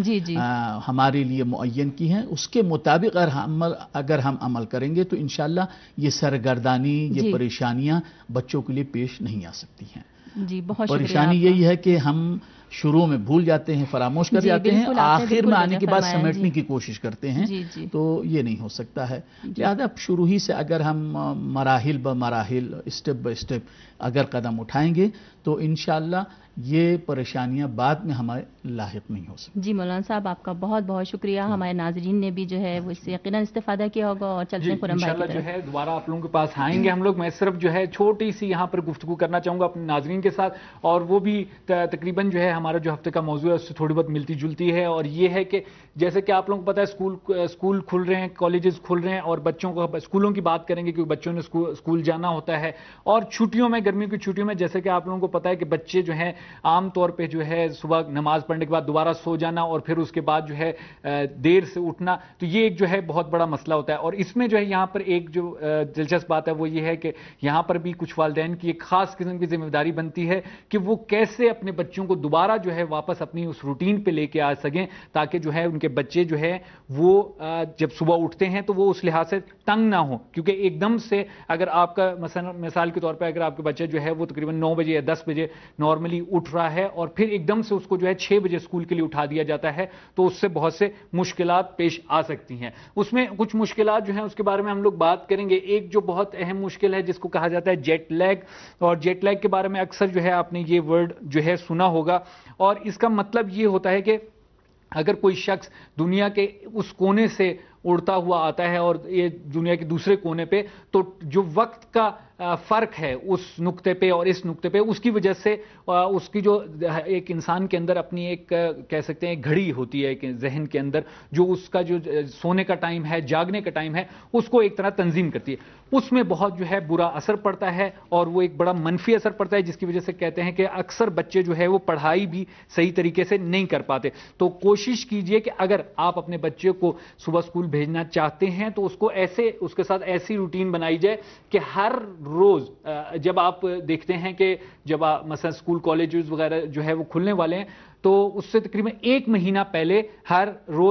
ہمارے لیے معین کی ہیں، اس کے مطابق اگر ہم عمل کریں گے تو انشاءاللہ یہ سرگردانی، یہ پریشانیاں بچوں کے لیے پیش نہیں آ سکتی ہیں۔ جی بہت شکریہ۔ پریشانی یہی ہے کہ ہم شروع میں بھول جاتے ہیں، فراموش کر جاتے ہیں، آخر میں آنے کے بعد سمیٹنے کی کوشش کرتے ہیں، تو یہ نہیں ہو سکتا ہے۔ لہذا شروع ہی سے اگر ہم مراحل بمراحل، اسٹیپ بائی اسٹیپ اگر قدم اٹھائیں گے تو انشاءاللہ یہ پریشانیاں بعد میں ہمارے لاحق نہیں ہو سکتی۔ جی مولانا صاحب آپ کا بہت بہت شکریہ، ہمارے ناظرین نے بھی جو ہے وہ اس سے یقیناً استفادہ کیا ہوگا، اور چلتے ہیں خرم بھائی کی طرف۔ جو ہے دوبارہ آپ لوگوں کے پاس آئیں گے ہم لوگ، میں صرف جو ہے چھوٹی سی یہاں پر گفتگو کرنا چاہوں گا اپنے ناظرین کے ساتھ، اور وہ بھی تقریباً جو ہے ہمارا جو ہفتے کا موضوع ہے اس سے تھوڑی بہت ملتی جلتی ہے، اور یہ ہے کہ جیسے کہ آپ لوگوں کو پتہ ہے اسکول کھل رہے ہیں، کالجز کھل رہے ہیں، اور بچوں کو اسکولوں کی بات کریں گے کیونکہ بچوں نے اسکول جانا ہوتا ہے، اور چھٹیوں میں، گرمیوں کی چھٹیوں میں جیسے کہ آپ لوگوں کو پتہ ہے کہ بچے جو ہیں عام طور پہ جو ہے صبح نماز پڑھنے کے بعد دوبارہ سو جانا، اور پھر اس کے بعد جو ہے دیر سے اٹھنا، تو یہ ایک جو ہے بہت بڑا مسئلہ ہوتا ہے۔ اور اس میں جو ہے یہاں پر ایک جو دلچسپ بات ہے وہ یہ ہے کہ یہاں پر بھی کچھ والدین کی ایک خاص قسم کی ذمہ داری بنتی ہے کہ وہ کیسے اپنے بچوں کو دوبارہ جو ہے واپس اپنی اس روٹین پہ لے کے آ سکیں، تاکہ جو ہے ان کے بچے جو ہے وہ جب صبح اٹھتے ہیں تو وہ اس لحاظ سے تنگ نہ ہو، کیونکہ ایک دم سے اگر آپ کا مثال کے طور پہ اگر آپ کے بچے جو ہے وہ تقریباً 9 بجے یا 10 بجے نارملی اٹھ رہا ہے، اور پھر ایک دم سے اس کو جو ہے 6 بجے اسکول کے لیے اٹھا دیا جاتا ہے، تو اس سے بہت سے مشکلات پیش آ سکتی ہیں۔ اس میں کچھ مشکلات جو ہیں اس کے بارے میں ہم لوگ بات کریں گے۔ ایک جو بہت اہم مشکل ہے جس کو کہا جاتا ہے جیٹ لیگ، اور جیٹ لیگ کے بارے میں اکثر جو ہے آپ نے یہ ورڈ جو ہے سنا ہوگا، اور اس کا مطلب یہ ہوتا ہے کہ اگر کوئی شخص دنیا کے اس کونے سے اڑتا ہوا آتا ہے اور یہ دنیا کے دوسرے کونے پہ، تو جو وقت کا فرق ہے اس نقطے پہ اور اس نقطے پہ، اس کی وجہ سے اس کی جو ایک انسان کے اندر اپنی ایک کہہ سکتے ہیں گھڑی ہوتی ہے کہ ذہن کے اندر جو اس کا جو سونے کا ٹائم ہے، جاگنے کا ٹائم ہے، اس کو ایک طرح تنظیم کرتی ہے، اس میں بہت جو ہے برا اثر پڑتا ہے، اور وہ ایک بڑا منفی اثر پڑتا ہے، جس کی وجہ سے کہتے ہیں کہ اکثر بچے جو ہے وہ پڑھائی بھی صحیح طریقے سے نہیں کر پاتے۔ تو کوشش کیجئے کہ اگر آپ اپنے بچے کو صبح اسکول بھیجنا چاہتے ہیں تو اس کے ساتھ ایسی روٹین بنائی جائے کہ ہر روز جب آپ دیکھتے ہیں کہ جب مثلا اسکول کالجز وغیرہ جو ہے وہ کھلنے والے ہیں، تو اس سے تقریباً 1 مہینہ پہلے ہر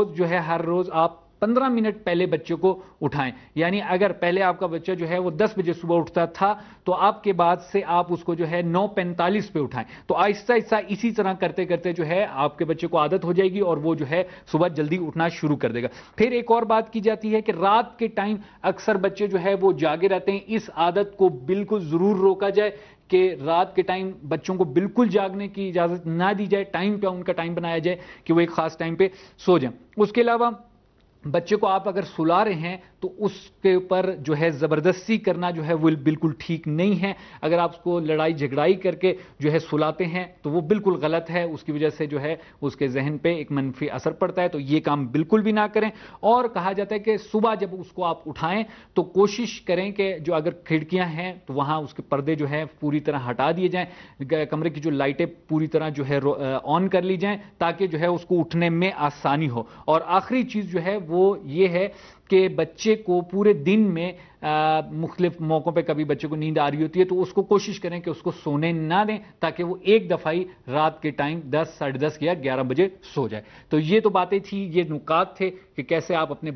روز آپ 15 منٹ پہلے بچے کو اٹھائیں۔ یعنی اگر پہلے آپ کا بچہ جو ہے وہ 10 بجے صبح اٹھتا تھا، تو آپ کے بعد سے آپ اس کو جو ہے 9:45 پہ اٹھائیں۔ تو آہستہ آہستہ اسی طرح کرتے کرتے جو ہے آپ کے بچے کو عادت ہو جائے گی، اور وہ جو ہے صبح جلدی اٹھنا شروع کر دے گا۔ پھر ایک اور بات کی جاتی ہے کہ رات کے ٹائم اکثر بچے جو ہے وہ جاگے رہتے ہیں، اس عادت کو بالکل ضرور روکا جائے کہ رات کے ٹائم بچوں کو بالکل جاگنے کی اجازت نہ دی جائے، ٹائم پہ ان کا ٹائم بنایا جائے کہ وہ ایک خاص ٹائم پہ سو جائیں۔ اس کے علاوہ بچے کو آپ اگر سلا رہے ہیں تو اس کے اوپر جو ہے زبردستی کرنا جو ہے وہ بالکل ٹھیک نہیں ہے۔ اگر آپ اس کو لڑائی جھگڑائی کر کے جو ہے سلاتے ہیں تو وہ بالکل غلط ہے، اس کی وجہ سے جو ہے اس کے ذہن پہ ایک منفی اثر پڑتا ہے، تو یہ کام بالکل بھی نہ کریں۔ اور کہا جاتا ہے کہ صبح جب اس کو آپ اٹھائیں تو کوشش کریں کہ جو اگر کھڑکیاں ہیں تو وہاں اس کے پردے جو ہیں پوری طرح ہٹا دیے جائیں، کمرے کی جو لائٹیں پوری طرح جو ہے آن کر لی جائیں، تاکہ جو ہے اس کو اٹھنے میں آسانی ہو۔ اور آخری چیز جو ہے وہ یہ ہے کہ بچے کو پورے دن میں مختلف موقعوں پہ کبھی بچے کو نیند آ رہی ہوتی ہے تو اس کو کوشش کریں کہ اس کو سونے نہ دیں، تاکہ وہ ایک دفعہ ہی رات کے ٹائم 10، 10:30 یا 11 بجے سو جائے۔ تو یہ تو باتیں تھیں، یہ نکات تھے کہ کیسے آپ اپنے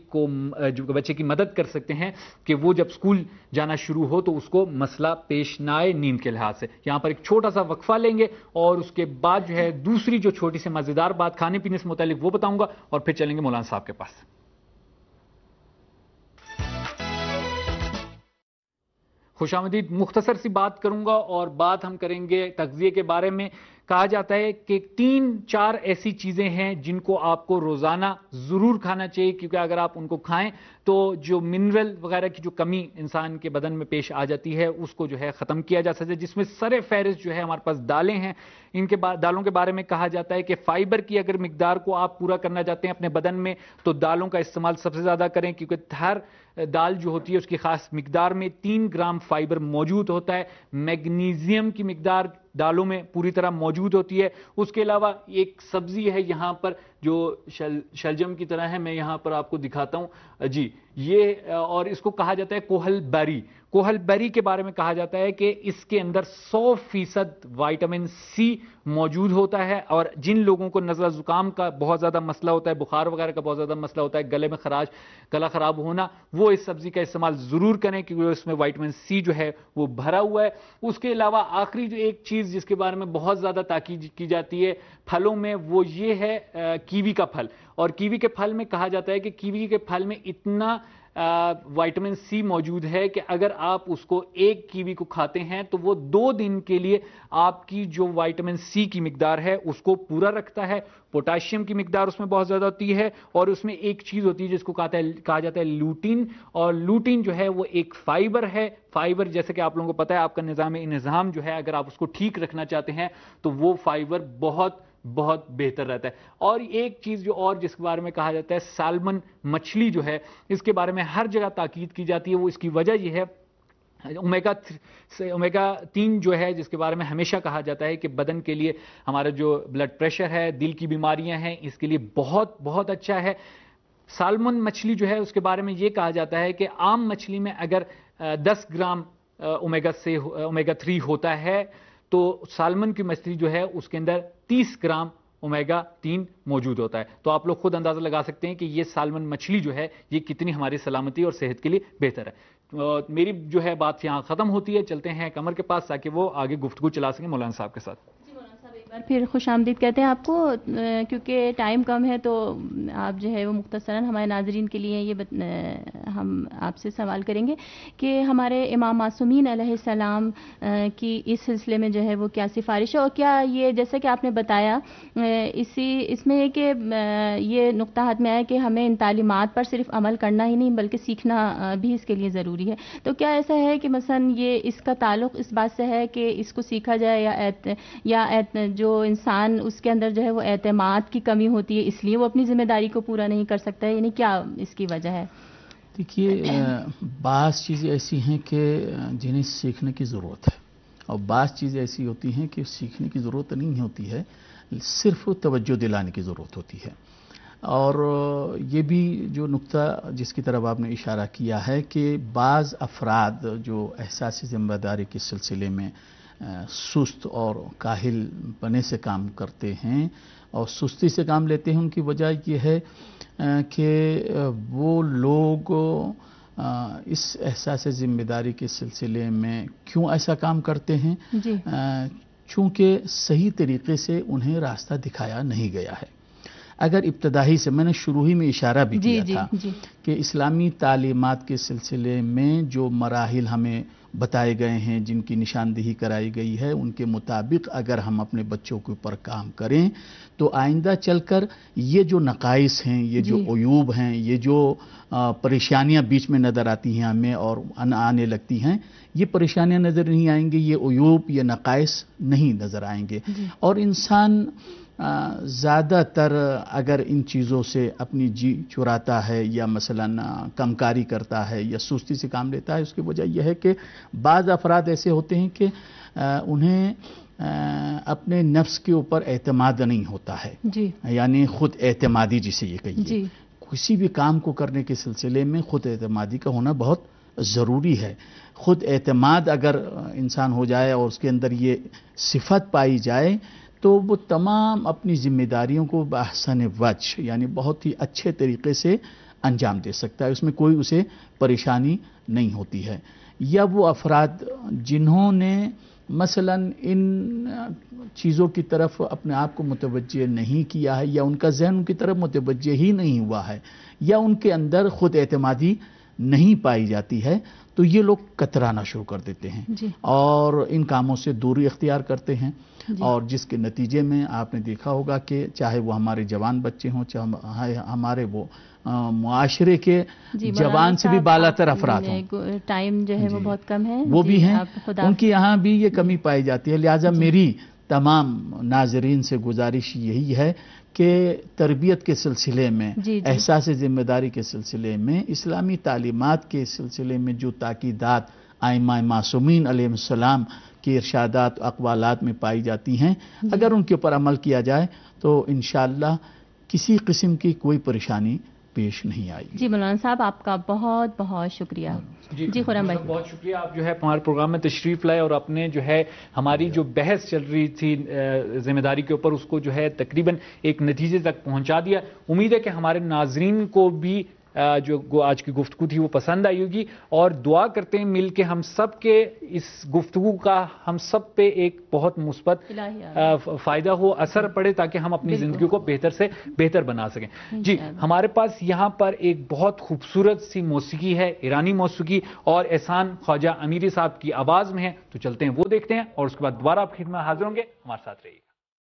بچے کی مدد کر سکتے ہیں کہ وہ جب اسکول جانا شروع ہو تو اس کو مسئلہ پیش نہ آئے نیند کے لحاظ سے۔ یہاں پر ایک چھوٹا سا وقفہ لیں گے، اور اس کے بعد جو ہے دوسری جو چھوٹی سی مزیدار بات کھانے پینے سے متعلق وہ بتاؤں گا، اور پھر چلیں گے مولانا صاحب کے پاس۔ خوش آمدید۔ مختصر سی بات کروں گا، اور بات ہم کریں گے تغذیے کے بارے میں۔ کہا جاتا ہے کہ 3-4 ایسی چیزیں ہیں جن کو آپ کو روزانہ ضرور کھانا چاہیے، کیونکہ اگر آپ ان کو کھائیں تو جو منرل وغیرہ کی جو کمی انسان کے بدن میں پیش آ جاتی ہے اس کو جو ہے ختم کیا جا سکتا ہے، جس میں سر فہرست جو ہے ہمارے پاس دالیں ہیں۔ ان کے دالوں کے بارے میں کہا جاتا ہے کہ فائبر کی اگر مقدار کو آپ پورا کرنا چاہتے ہیں اپنے بدن میں تو دالوں کا استعمال سب سے زیادہ کریں، کیونکہ ہر दाल जो होती है उसकी खास मिकदार में 3 ग्राम फाइबर मौजूद होता है। मैग्नीशियम की मिकदार दालों में पूरी तरह मौजूद होती है। उसके अलावा एक सब्जी है यहाँ पर जो शलजम की तरह है, मैं यहाँ पर आपको दिखाता हूँ जी, ये और इसको कहा जाता है कोहल बेरी। कोहल बेरी के बारे में कहा जाता है कि इसके अंदर 100% विटामिन सी मौजूद होता है, और जिन लोगों को नज़ला जुकाम का बहुत ज़्यादा मसला होता है, बुखार वगैरह का बहुत ज़्यादा मसला होता है, गले में खराश, गला ख़राब होना, वो इस सब्ज़ी का इस्तेमाल ज़रूर करें क्योंकि इसमें विटामिन सी जो है वो भरा हुआ है। उसके अलावा आखिरी जो एक चीज़ जिसके बारे में बहुत ज़्यादा ताकीद की जाती है फलों में, वो ये है कीवी का फल। और कीवी के फल में कहा जाता है कि कीवी के फल में इतना विटामिन सी मौजूद है कि अगर आप उसको एक कीवी को खाते हैं तो वो 2 दिन के लिए आपकी जो विटामिन सी की मिकदार है उसको पूरा रखता है। पोटाशियम की मिकदार उसमें बहुत ज़्यादा होती है, और उसमें एक चीज़ होती है जिसको कहा जाता है लूटिन, और लूटिन जो है वो एक फाइबर है। फाइबर जैसे कि आप लोगों को पता है, आपका निज़ाम जो है अगर आप उसको ठीक रखना चाहते हैं तो वो फाइबर बहुत बहुत बेहतर रहता है। और एक चीज जो और जिसके बारे में कहा जाता है साल्मन मछली जो है, इसके बारे में हर जगह ताकीद की जाती है। वो इसकी वजह यह है ओमेगा 3 जो है जिसके बारे में हमेशा कहा जाता है कि बदन के लिए, हमारा जो ब्लड प्रेशर है, दिल की बीमारियां हैं, इसके लिए बहुत बहुत अच्छा है। साल्मन मछली जो है उसके बारे में यह कहा जाता है कि आम मछली में अगर 10 ग्राम ओमेगा 3 होता है तो साल्मन की मछली जो है उसके अंदर 30 ग्राम ओमेगा 3 मौजूद होता है। तो आप लोग खुद अंदाजा लगा सकते हैं कि ये साल्मन मछली जो है ये कितनी हमारी सलामती और सेहत के लिए बेहतर है। मेरी जो है बात यहाँ खत्म होती है, चलते हैं कमर के पास ताकि वो आगे गुफ्तगू चला सकें मौलाना साहब के साथ। एक बार फिर खुशामदीद कहते हैं आपको, क्योंकि टाइम कम है तो आप जो है वो मुख्तसरन हमारे नाजरीन के लिए ये हम आपसे सवाल करेंगे कि हमारे इमाम मासूमीन अलैहिस्सलाम की इस सिलसिले में जो है वो क्या सिफारिश है, और क्या ये जैसा कि आपने बताया इसमें है कि ये नुक्ता हाथ में आया कि हमें इन तालीमात पर सिर्फ अमल करना ही नहीं बल्कि सीखना भी इसके लिए ज़रूरी है। तो क्या ऐसा है कि मसलन ये इसका ताल्लुक़ इस बात से है कि इसको सीखा जाए या जो इंसान उसके अंदर जो है वो एतमाद की कमी होती है इसलिए वो अपनी जिम्मेदारी को पूरा नहीं कर सकता है, यानी क्या इसकी वजह है? देखिए, बाज़ चीज़ें ऐसी हैं कि जिन्हें सीखने की ज़रूरत है, और बाज़ चीज़ें ऐसी होती हैं कि सीखने की ज़रूरत नहीं होती है, सिर्फ तवज्जो दिलाने की ज़रूरत होती है। और ये भी जो नुक्ता जिसकी तरफ आपने इशारा किया है कि बाज़ अफराद जो एहसास ज़िम्मेदारी के सिलसिले में सुस्त और काहिल बने से काम करते हैं और सुस्ती से काम लेते हैं, उनकी वजह यह है कि वो लोग इस एहसास ज़िम्मेदारी के सिलसिले में क्यों ऐसा काम करते हैं, चूँकि सही तरीके से उन्हें रास्ता दिखाया नहीं गया है। अगर इब्तदाही से, मैंने शुरू ही में इशारा भी किया था कि इस्लामी तालीमात के सिलसिले में जो मराहिल हमें बताए गए हैं, जिनकी निशानदेही कराई गई है, उनके मुताबिक अगर हम अपने बच्चों के ऊपर काम करें तो आइंदा चलकर ये जो नकाइस हैं, ये जो अयूब हैं, ये जो परेशानियां बीच में नज़र आती हैं हमें और आने लगती हैं, ये परेशानियां नज़र नहीं आएंगी, ये अयूब, ये नकाइस नहीं नज़र आएंगे। और इंसान ज़्यादातर अगर इन चीज़ों से अपनी जी चुराता है या मसलन कमकारी करता है या सुस्ती से काम लेता है, उसकी वजह यह है कि बाज़ अफराद ऐसे होते हैं कि उन्हें अपने नफ्स के ऊपर एतमाद नहीं होता है, यानी ख़ुद एतमादी जिसे ये कहिए। किसी भी काम को करने के सिलसिले में ख़ुद एतमादी का होना बहुत ज़रूरी है। ख़ुद एतमाद अगर इंसान हो जाए और उसके अंदर ये सिफत पाई जाए तो वो तमाम अपनी जिम्मेदारियों को बहसन वजह यानी बहुत ही अच्छे तरीके से अंजाम दे सकता है, उसमें कोई उसे परेशानी नहीं होती है। या वो अफराद जिन्होंने मसलन इन चीज़ों की तरफ अपने आप को मुतवज्जे नहीं किया है, या उनका जहन उनकी तरफ मुतवज्जे ही नहीं हुआ है, या उनके अंदर ख़ुद एतमादी नहीं पाई जाती है, तो ये लोग कतराना शुरू कर देते हैं और इन कामों से दूरी इख्तियार करते हैं। और जिसके नतीजे में आपने देखा होगा कि चाहे वो हमारे जवान बच्चे हों, चाहे हमारे वो मुआशरे के जवान से भी बालातर अफराद हों, टाइम जो है वो बहुत कम है, वो भी हैं, उनकी यहाँ भी ये कमी पाई जाती है। लिहाजा मेरी تمام ناظرین سے گزارش یہی ہے کہ تربیت کے سلسلے میں، احساس ذمہ داری کے سلسلے میں، اسلامی تعلیمات کے سلسلے میں جو تاکیدات ائمہ معصومین علیہ السلام کے ارشادات و اقوالات میں پائی جاتی ہیں، اگر ان کے اوپر عمل کیا جائے تو انشاءاللہ کسی قسم کی کوئی پریشانی پیش نہیں آئی۔ جی مولانا صاحب، آپ کا بہت بہت شکریہ۔ جی خرم بھائی، بہت شکریہ، آپ جو ہے ہمارے پروگرام میں تشریف لائے اور اپنے جو ہے ہماری جو بحث چل رہی تھی ذمہ داری کے اوپر، اس کو جو ہے تقریباً ایک نتیجے تک پہنچا دیا۔ امید ہے کہ ہمارے ناظرین کو بھی جو آج کی گفتگو تھی وہ پسند آئی ہوگی، اور دعا کرتے ہیں مل کے ہم سب کے اس گفتگو کا ہم سب پہ ایک بہت مثبت فائدہ ہو، اثر پڑے، تاکہ ہم اپنی زندگی کو بہتر سے بہتر بنا سکیں۔ جی ہمارے پاس یہاں پر ایک بہت خوبصورت سی موسیقی ہے، ایرانی موسیقی، اور احسان خواجہ امیری صاحب کی آواز میں ہے، تو چلتے ہیں وہ دیکھتے ہیں، اور اس کے بعد دوبارہ آپ کی خدمت میں حاضر ہوں گے۔ ہمارے ساتھ رہیے۔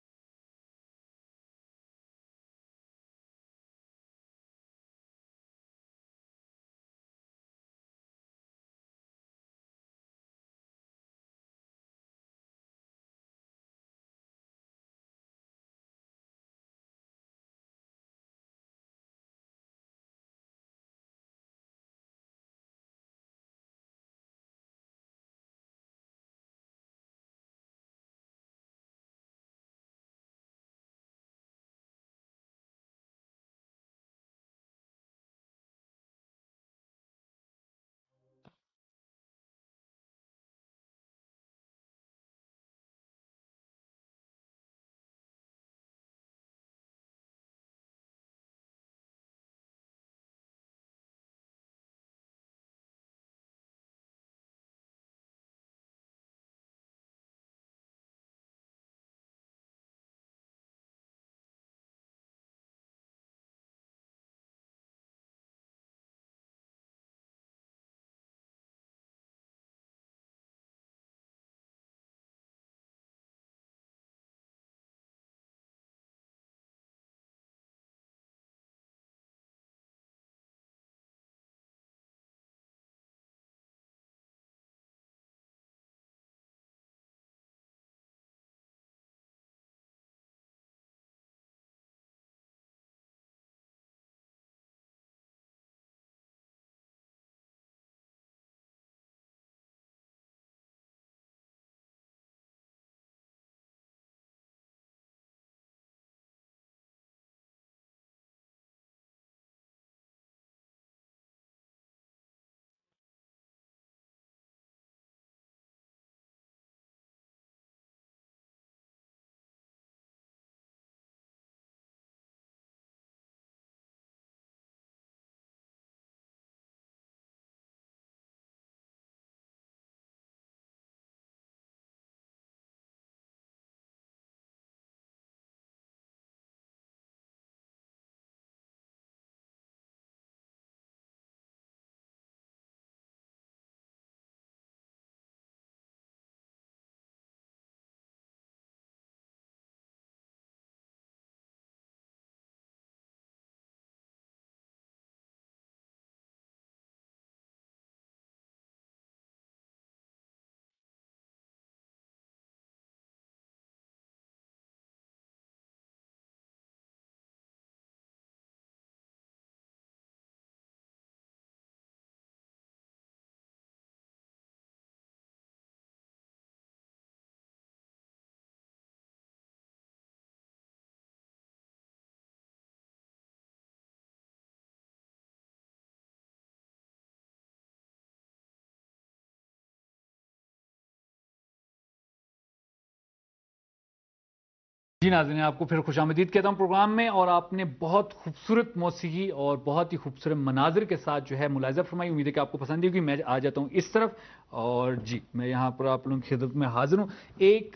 جی ناظرین، آپ کو پھر خوش آمدید کہتا ہوں پروگرام میں، اور آپ نے بہت خوبصورت موسیقی اور بہت ہی خوبصورت مناظر کے ساتھ جو ہے ملاحظہ فرمائی۔ امید ہے کہ آپ کو پسند ہوگی۔ میں آ جاتا ہوں اس طرف، اور جی میں یہاں پر آپ لوگوں کی خدمت میں حاضر ہوں۔ ایک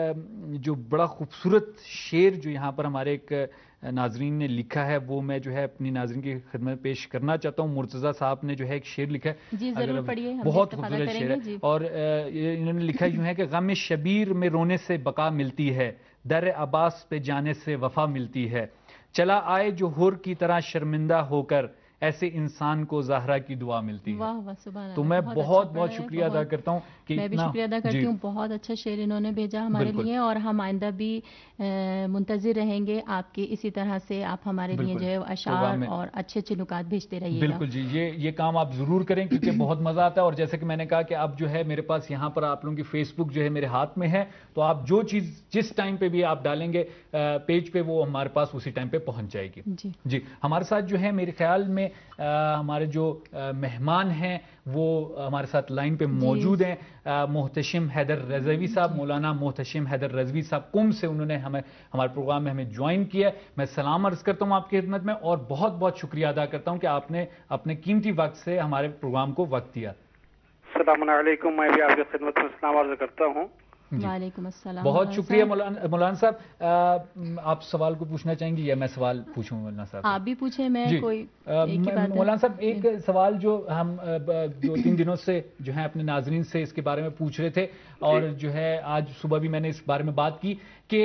جو بڑا خوبصورت شعر جو یہاں پر ہمارے ایک ناظرین نے لکھا ہے، وہ میں جو ہے اپنی ناظرین کی خدمت پیش کرنا چاہتا ہوں۔ مرتضیٰ صاحب نے جو ہے ایک شعر لکھا ہے، جی ضرور پڑھیے، بہت خوبصورت شعر ہے، اور انہوں نے لکھا یوں ہے کہ غم شبیر میں رونے سے بقا ملتی ہے، در عباس پہ جانے سے وفا ملتی ہے، چلا آئے جو حور کی طرح شرمندہ ہو کر، ایسے انسان کو زہرا کی دعا ملتی ہے. واہ واہ سبحان اللہ. تو میں بہت بہت شکریہ ادا کرتا ہوں کہ میں بھی شکریہ ادا کرتی ہوں. بہت اچھا شعر انہوں نے بھیجا ہمارے لیے اور ہم آئندہ بھی منتظر رہیں گے آپ کے اسی طرح سے آپ ہمارے لیے جو ہے اشعار اور اچھے اچھے نکات بھیجتے رہیے گا. بالکل جی, یہ کام آپ ضرور کریں کیونکہ بہت مزہ آتا ہے. اور جیسے کہ میں نے کہا کہ اب جو ہے میرے پاس یہاں پر آپ لوگوں کی فیس بک جو ہے میرے ہاتھ میں ہے, تو آپ جو چیز جس ٹائم پہ بھی آپ ڈالیں گے پیج پہ وہ ہمارے پاس اسی ٹائم پہ پہنچ جائے گی. جی ہمارے ساتھ جو ہے میرے خیال میں ہمارے جو مہمان ہیں وہ ہمارے ساتھ لائن پہ موجود ہیں. محتشم حیدر رضوی صاحب, مولانا محتشم حیدر رضوی صاحب قم سے انہوں نے ہمارے پروگرام میں ہمیں جوائن کیا. میں سلام عرض کرتا ہوں آپ کی خدمت میں اور بہت بہت شکریہ ادا کرتا ہوں کہ آپ نے اپنے قیمتی وقت سے ہمارے پروگرام کو وقت دیا. السلام علیکم. میں بھی آپ کی خدمت میں سلام عرض کرتا ہوں. وعلیکم السلام. بہت شکریہ مولانا صاحب. آپ سوال کو پوچھنا چاہیں گے یا میں سوال پوچھوں مولانا صاحب؟ آپ بھی پوچھیں. میں کوئی مولانا صاحب ایک سوال جو ہم 2-3 دنوں سے جو ہے اپنے ناظرین سے اس کے بارے میں پوچھ رہے تھے اور جو ہے آج صبح بھی میں نے اس بارے میں بات کی کہ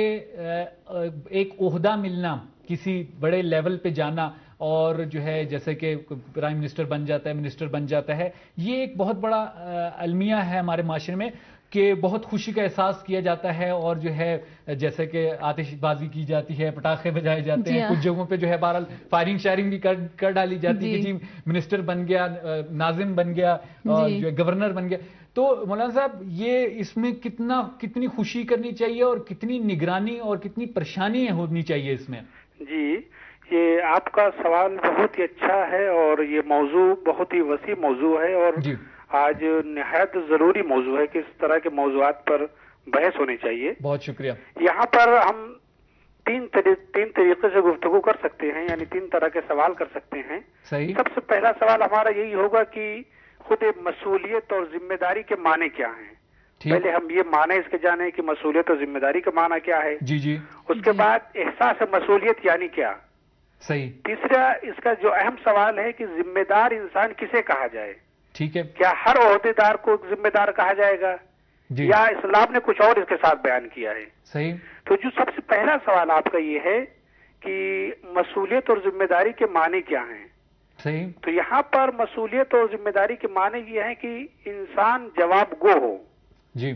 ایک عہدہ ملنا, کسی بڑے لیول پہ جانا اور جو ہے جیسے کہ پرائم منسٹر بن جاتا ہے, منسٹر بن جاتا ہے, یہ ایک بہت بڑا المیہ ہے ہمارے معاشرے میں کہ بہت خوشی کا احساس کیا جاتا ہے اور جو ہے جیسے کہ آتش بازی کی جاتی ہے, پٹاخے بجائے جاتے ہیں, کچھ جگہوں پہ جو ہے بہرحال فائرنگ شائرنگ بھی کر ڈالی جاتی ہے کہ جی منسٹر بن گیا, ناظم بن گیا اور جو ہے گورنر بن گیا. تو مولانا صاحب یہ اس میں کتنی خوشی کرنی چاہیے اور کتنی نگرانی اور کتنی پریشانی ہونی چاہیے اس میں؟ جی یہ آپ کا سوال بہت ہی اچھا ہے اور یہ موضوع بہت ہی وسیع موضوع ہے اور آج نہایت ضروری موضوع ہے کہ اس طرح کے موضوعات پر بحث ہونی چاہیے. بہت شکریہ. یہاں پر ہم تین طریقے سے گفتگو کر سکتے ہیں, یعنی 3 طرح کے سوال کر سکتے ہیں. صحیح. سب سے پہلا سوال ہمارا یہی ہوگا کہ خود مسئولیت اور ذمہ داری کے معنی کیا ہیں. پہلے ہم یہ معنی اس کے جانیں کہ مسئولیت اور ذمہ داری کا معنی کیا ہے. جی. اس کے بعد احساس مسئولیت یعنی کیا. صحیح. تیسرا اس کا جو اہم سوال ہے کہ ذمہ دار انسان کسے کہا جائے. ٹھیک ہے. کیا ہر عہدے دار کو ذمہ دار کہا جائے گا یا اسلام نے کچھ اور اس کے ساتھ بیان کیا ہے. صحیح. تو جو سب سے پہلا سوال آپ کا یہ ہے کہ مسئولیت اور ذمہ داری کے معنی کیا ہیں. صحیح. تو یہاں پر مسئولیت اور ذمہ داری کے معنی یہ ہے کہ انسان جواب گو ہو. جی.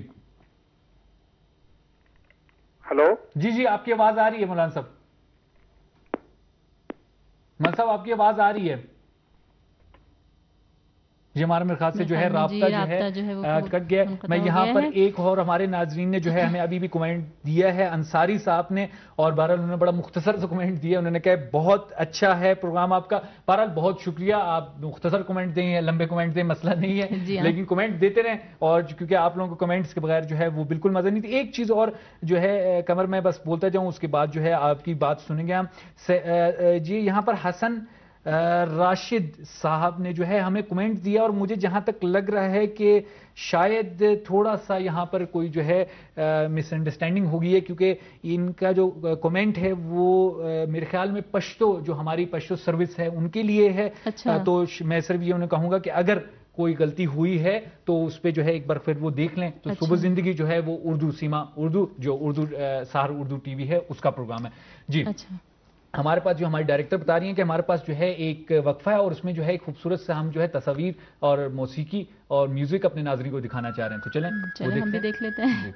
ہلو. جی آپ کی آواز آ رہی ہے مولانا صاحب. مولانا صاحب آپ کی آواز آ رہی ہے. جی ہمارا میرے خیال سے جو ہے رابطہ جو ہے کٹ گیا. میں یہاں پر ایک اور ہمارے ناظرین نے جو ہے ہمیں ابھی بھی کمنٹ دیا ہے, انصاری صاحب نے, اور بہرحال انہوں نے بڑا مختصر سے کمنٹ دیا. انہوں نے کہا بہت اچھا ہے پروگرام آپ کا. بہرحال بہت شکریہ, آپ مختصر کمنٹ دیں یا لمبے کمنٹ دیں مسئلہ نہیں ہے, لیکن کمنٹ دیتے رہیں. اور کیونکہ آپ لوگوں کو کمنٹس کے بغیر جو ہے وہ بالکل مزہ نہیں تھی. ایک چیز اور جو ہے قمر میں بس بولتا جاؤں, اس کے بعد جو ہے آپ کی بات سنیں گے ہم. جی یہاں پر حسن راشد صاحب نے جو ہے ہمیں کمنٹ دیا اور مجھے جہاں تک لگ رہا ہے کہ شاید تھوڑا سا یہاں پر کوئی جو ہے مس انڈرسٹینڈنگ ہو گئی ہے, کیونکہ ان کا جو کمنٹ ہے وہ میرے خیال میں پشتو جو ہماری پشتو سروس ہے ان کے لیے ہے. تو میں صرف یہ انہیں کہوں گا کہ اگر کوئی غلطی ہوئی ہے تو اس پہ جو ہے ایک بار پھر وہ دیکھ لیں. تو صبح زندگی جو ہے وہ اردو سیما اردو جو اردو سہار اردو ٹی وی ہے اس کا پروگرام ہے. جی ہمارے پاس جو ہماری ڈائریکٹر بتا رہی ہیں کہ ہمارے پاس جو ہے ایک وقفہ ہے اور اس میں جو ہے ایک خوبصورت سے ہم جو ہے تصاویر اور موسیقی اور میوزک اپنے ناظرین کو دکھانا چاہ رہے ہیں. تو چلیں ہم بھی دیکھ لیتے ہیں.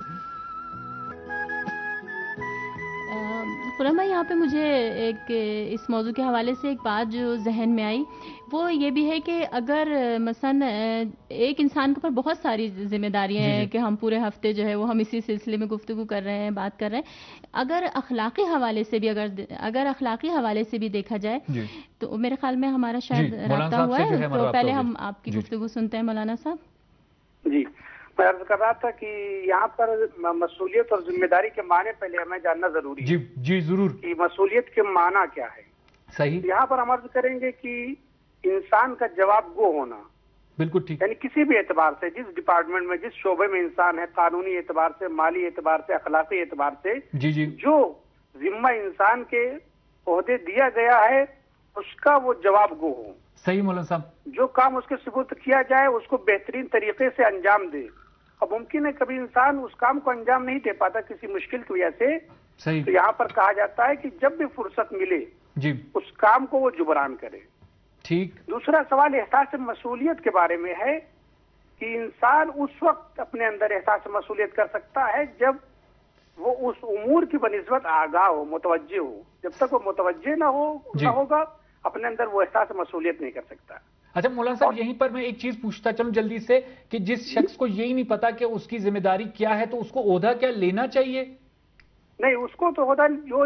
خرم بھائی یہاں پہ مجھے ایک اس موضوع کے حوالے سے ایک بات جو ذہن میں آئی وہ یہ بھی ہے کہ اگر مثلا ایک انسان کے اوپر بہت ساری ذمہ داریاں ہیں کہ ہم پورے ہفتے جو ہے وہ ہم اسی سلسلے میں گفتگو کر رہے ہیں, بات کر رہے ہیں, اگر اخلاقی حوالے سے بھی اگر اخلاقی حوالے سے بھی دیکھا جائے تو میرے خیال میں ہمارا شاید رابطہ ہوا ہے. تو پہلے ہم آپ کی گفتگو سنتے ہیں مولانا صاحب. جی میں عرض کر رہا تھا کہ یہاں پر مسئولیت اور ذمہ داری کے معنی پہلے ہمیں جاننا ضروری ہے. جی ضرور. کہ مسئولیت کے معنی کیا ہے. صحیح. یہاں پر ہم عرض کریں گے کہ انسان کا جواب گو ہونا. بالکل ٹھیک. یعنی کسی بھی اعتبار سے, جس ڈپارٹمنٹ میں جس شعبے میں انسان ہے, قانونی اعتبار سے, مالی اعتبار سے, اخلاقی اعتبار سے, جو ذمہ انسان کے عہدے دیا گیا ہے اس کا وہ جواب گو ہو. صحیح مولانا صاحب. جو کام اس کے سپرد کیا جائے اس کو بہترین طریقے سے انجام دے. اب ممکن ہے کبھی انسان اس کام کو انجام نہیں دے پاتا کسی مشکل کی وجہ سے. صحیح. تو یہاں پر کہا جاتا ہے کہ جب بھی فرصت ملے اس کام کو وہ جبران کرے. ٹھیک. دوسرا سوال احساس مسئولیت کے بارے میں ہے کہ انسان اس وقت اپنے اندر احساس مسئولیت کر سکتا ہے جب وہ اس امور کی بنسبت آگاہ ہو، متوجہ ہو. جب تک وہ متوجہ نہ ہوگا اپنے اندر وہ احساس مسئولیت نہیں کر سکتا. اچھا مولانا صاحب، یہیں پر میں ایک چیز پوچھتا چلوں جلدی سے کہ جس شخص کو یہی نہیں پتا کہ اس کی ذمہ داری کیا ہے تو اس کو عہدہ کیا لینا چاہیے؟ نہیں، اس کو تو عہدہ، جو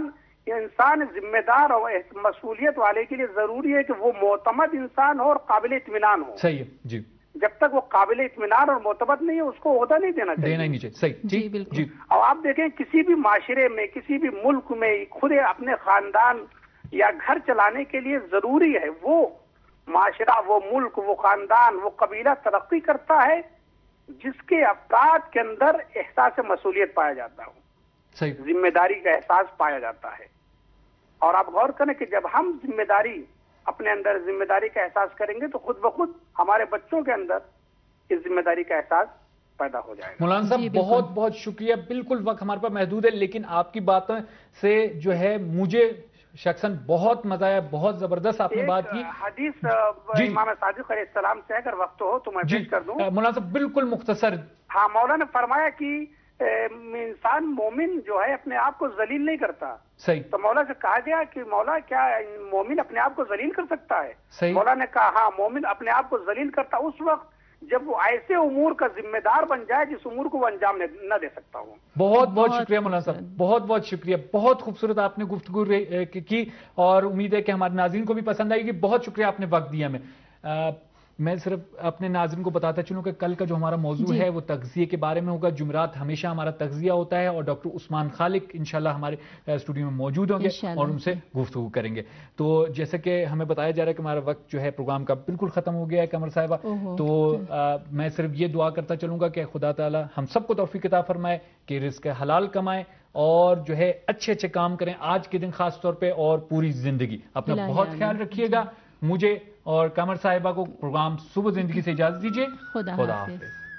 انسان ذمہ دار اور مسئولیت والے کے لیے ضروری ہے کہ وہ معتمد انسان ہو اور قابل اطمینان ہو. صحیح ہے جی. جب تک وہ قابل اطمینان اور معتمد نہیں ہے اس کو عہدہ نہیں دینا چاہیے. دینا ہی نہیں چاہیے. صحیح جی بالکل جی. اور آپ دیکھیں کسی بھی معاشرے میں، کسی بھی ملک میں خود اپنے خاندان یا گھر چلانے کے لیے ضروری ہے وہ معاشرہ، وہ ملک، وہ خاندان، وہ قبیلہ ترقی کرتا ہے جس کے افراد کے اندر احساس مسئولیت پایا جاتا ہو، صحیح، ذمہ داری کا احساس پایا جاتا ہے. اور آپ غور کریں کہ جب ہم اپنے اندر ذمہ داری کا احساس کریں گے تو خود بخود ہمارے بچوں کے اندر اس ذمہ داری کا احساس پیدا ہو جائے گا. مولانا صاحب بہت بہت شکریہ. بالکل وقت ہمارے پاس محدود ہے، لیکن آپ کی باتوں سے جو ہے مجھے شخصاً بہت مزہ آیا. بہت زبردست آپ نے بات کی. حدیث امام صادق علیہ السلام سے اگر وقت ہو تو میں پیش کر دوں. مولانا صاحب بالکل مختصر. ہاں، مولا نے فرمایا کہ انسان مومن جو ہے اپنے آپ کو ذلیل نہیں کرتا. صحیح. تو مولا سے کہا گیا کہ مولا کیا مومن اپنے آپ کو ذلیل کر سکتا ہے؟ صحیح. مولا نے کہا ہاں، مومن اپنے آپ کو ذلیل کرتا اس وقت جب وہ ایسے امور کا ذمہ دار بن جائے جس امور کو وہ انجام نہ دے سکتا ہو. بہت بہت شکریہ مولانا صاحب، بہت بہت شکریہ. بہت خوبصورت آپ نے گفتگو کی اور امید ہے کہ ہمارے ناظرین کو بھی پسند آئے گی. بہت شکریہ آپ نے وقت دیا. میں صرف اپنے ناظرین کو بتاتا چلوں کہ کل کا جو ہمارا موضوع ہے وہ تغذیے کے بارے میں ہوگا. جمعرات ہمیشہ ہمارا تغذیہ ہوتا ہے اور ڈاکٹر عثمان خالق انشاءاللہ ہمارے اسٹوڈیو میں موجود ہوں گے اور ان سے گفتگو کریں گے. تو جیسا کہ ہمیں بتایا جا رہا ہے کہ ہمارا وقت جو ہے پروگرام کا بالکل ختم ہو گیا ہے قمر صاحبہ. تو میں صرف یہ دعا کرتا چلوں گا کہ خدا تعالی ہم سب کو توفیق عطا فرمائے کہ رزق حلال کمائیں اور جو ہے اچھے اچھے کام کریں آج کے دن خاص طور پہ اور پوری زندگی. اپنا بہت خیال رکھیے گا. مجھے اور قمر صاحبہ کو پروگرام صبح زندگی سے اجازت دیجیے. خدا حافظ.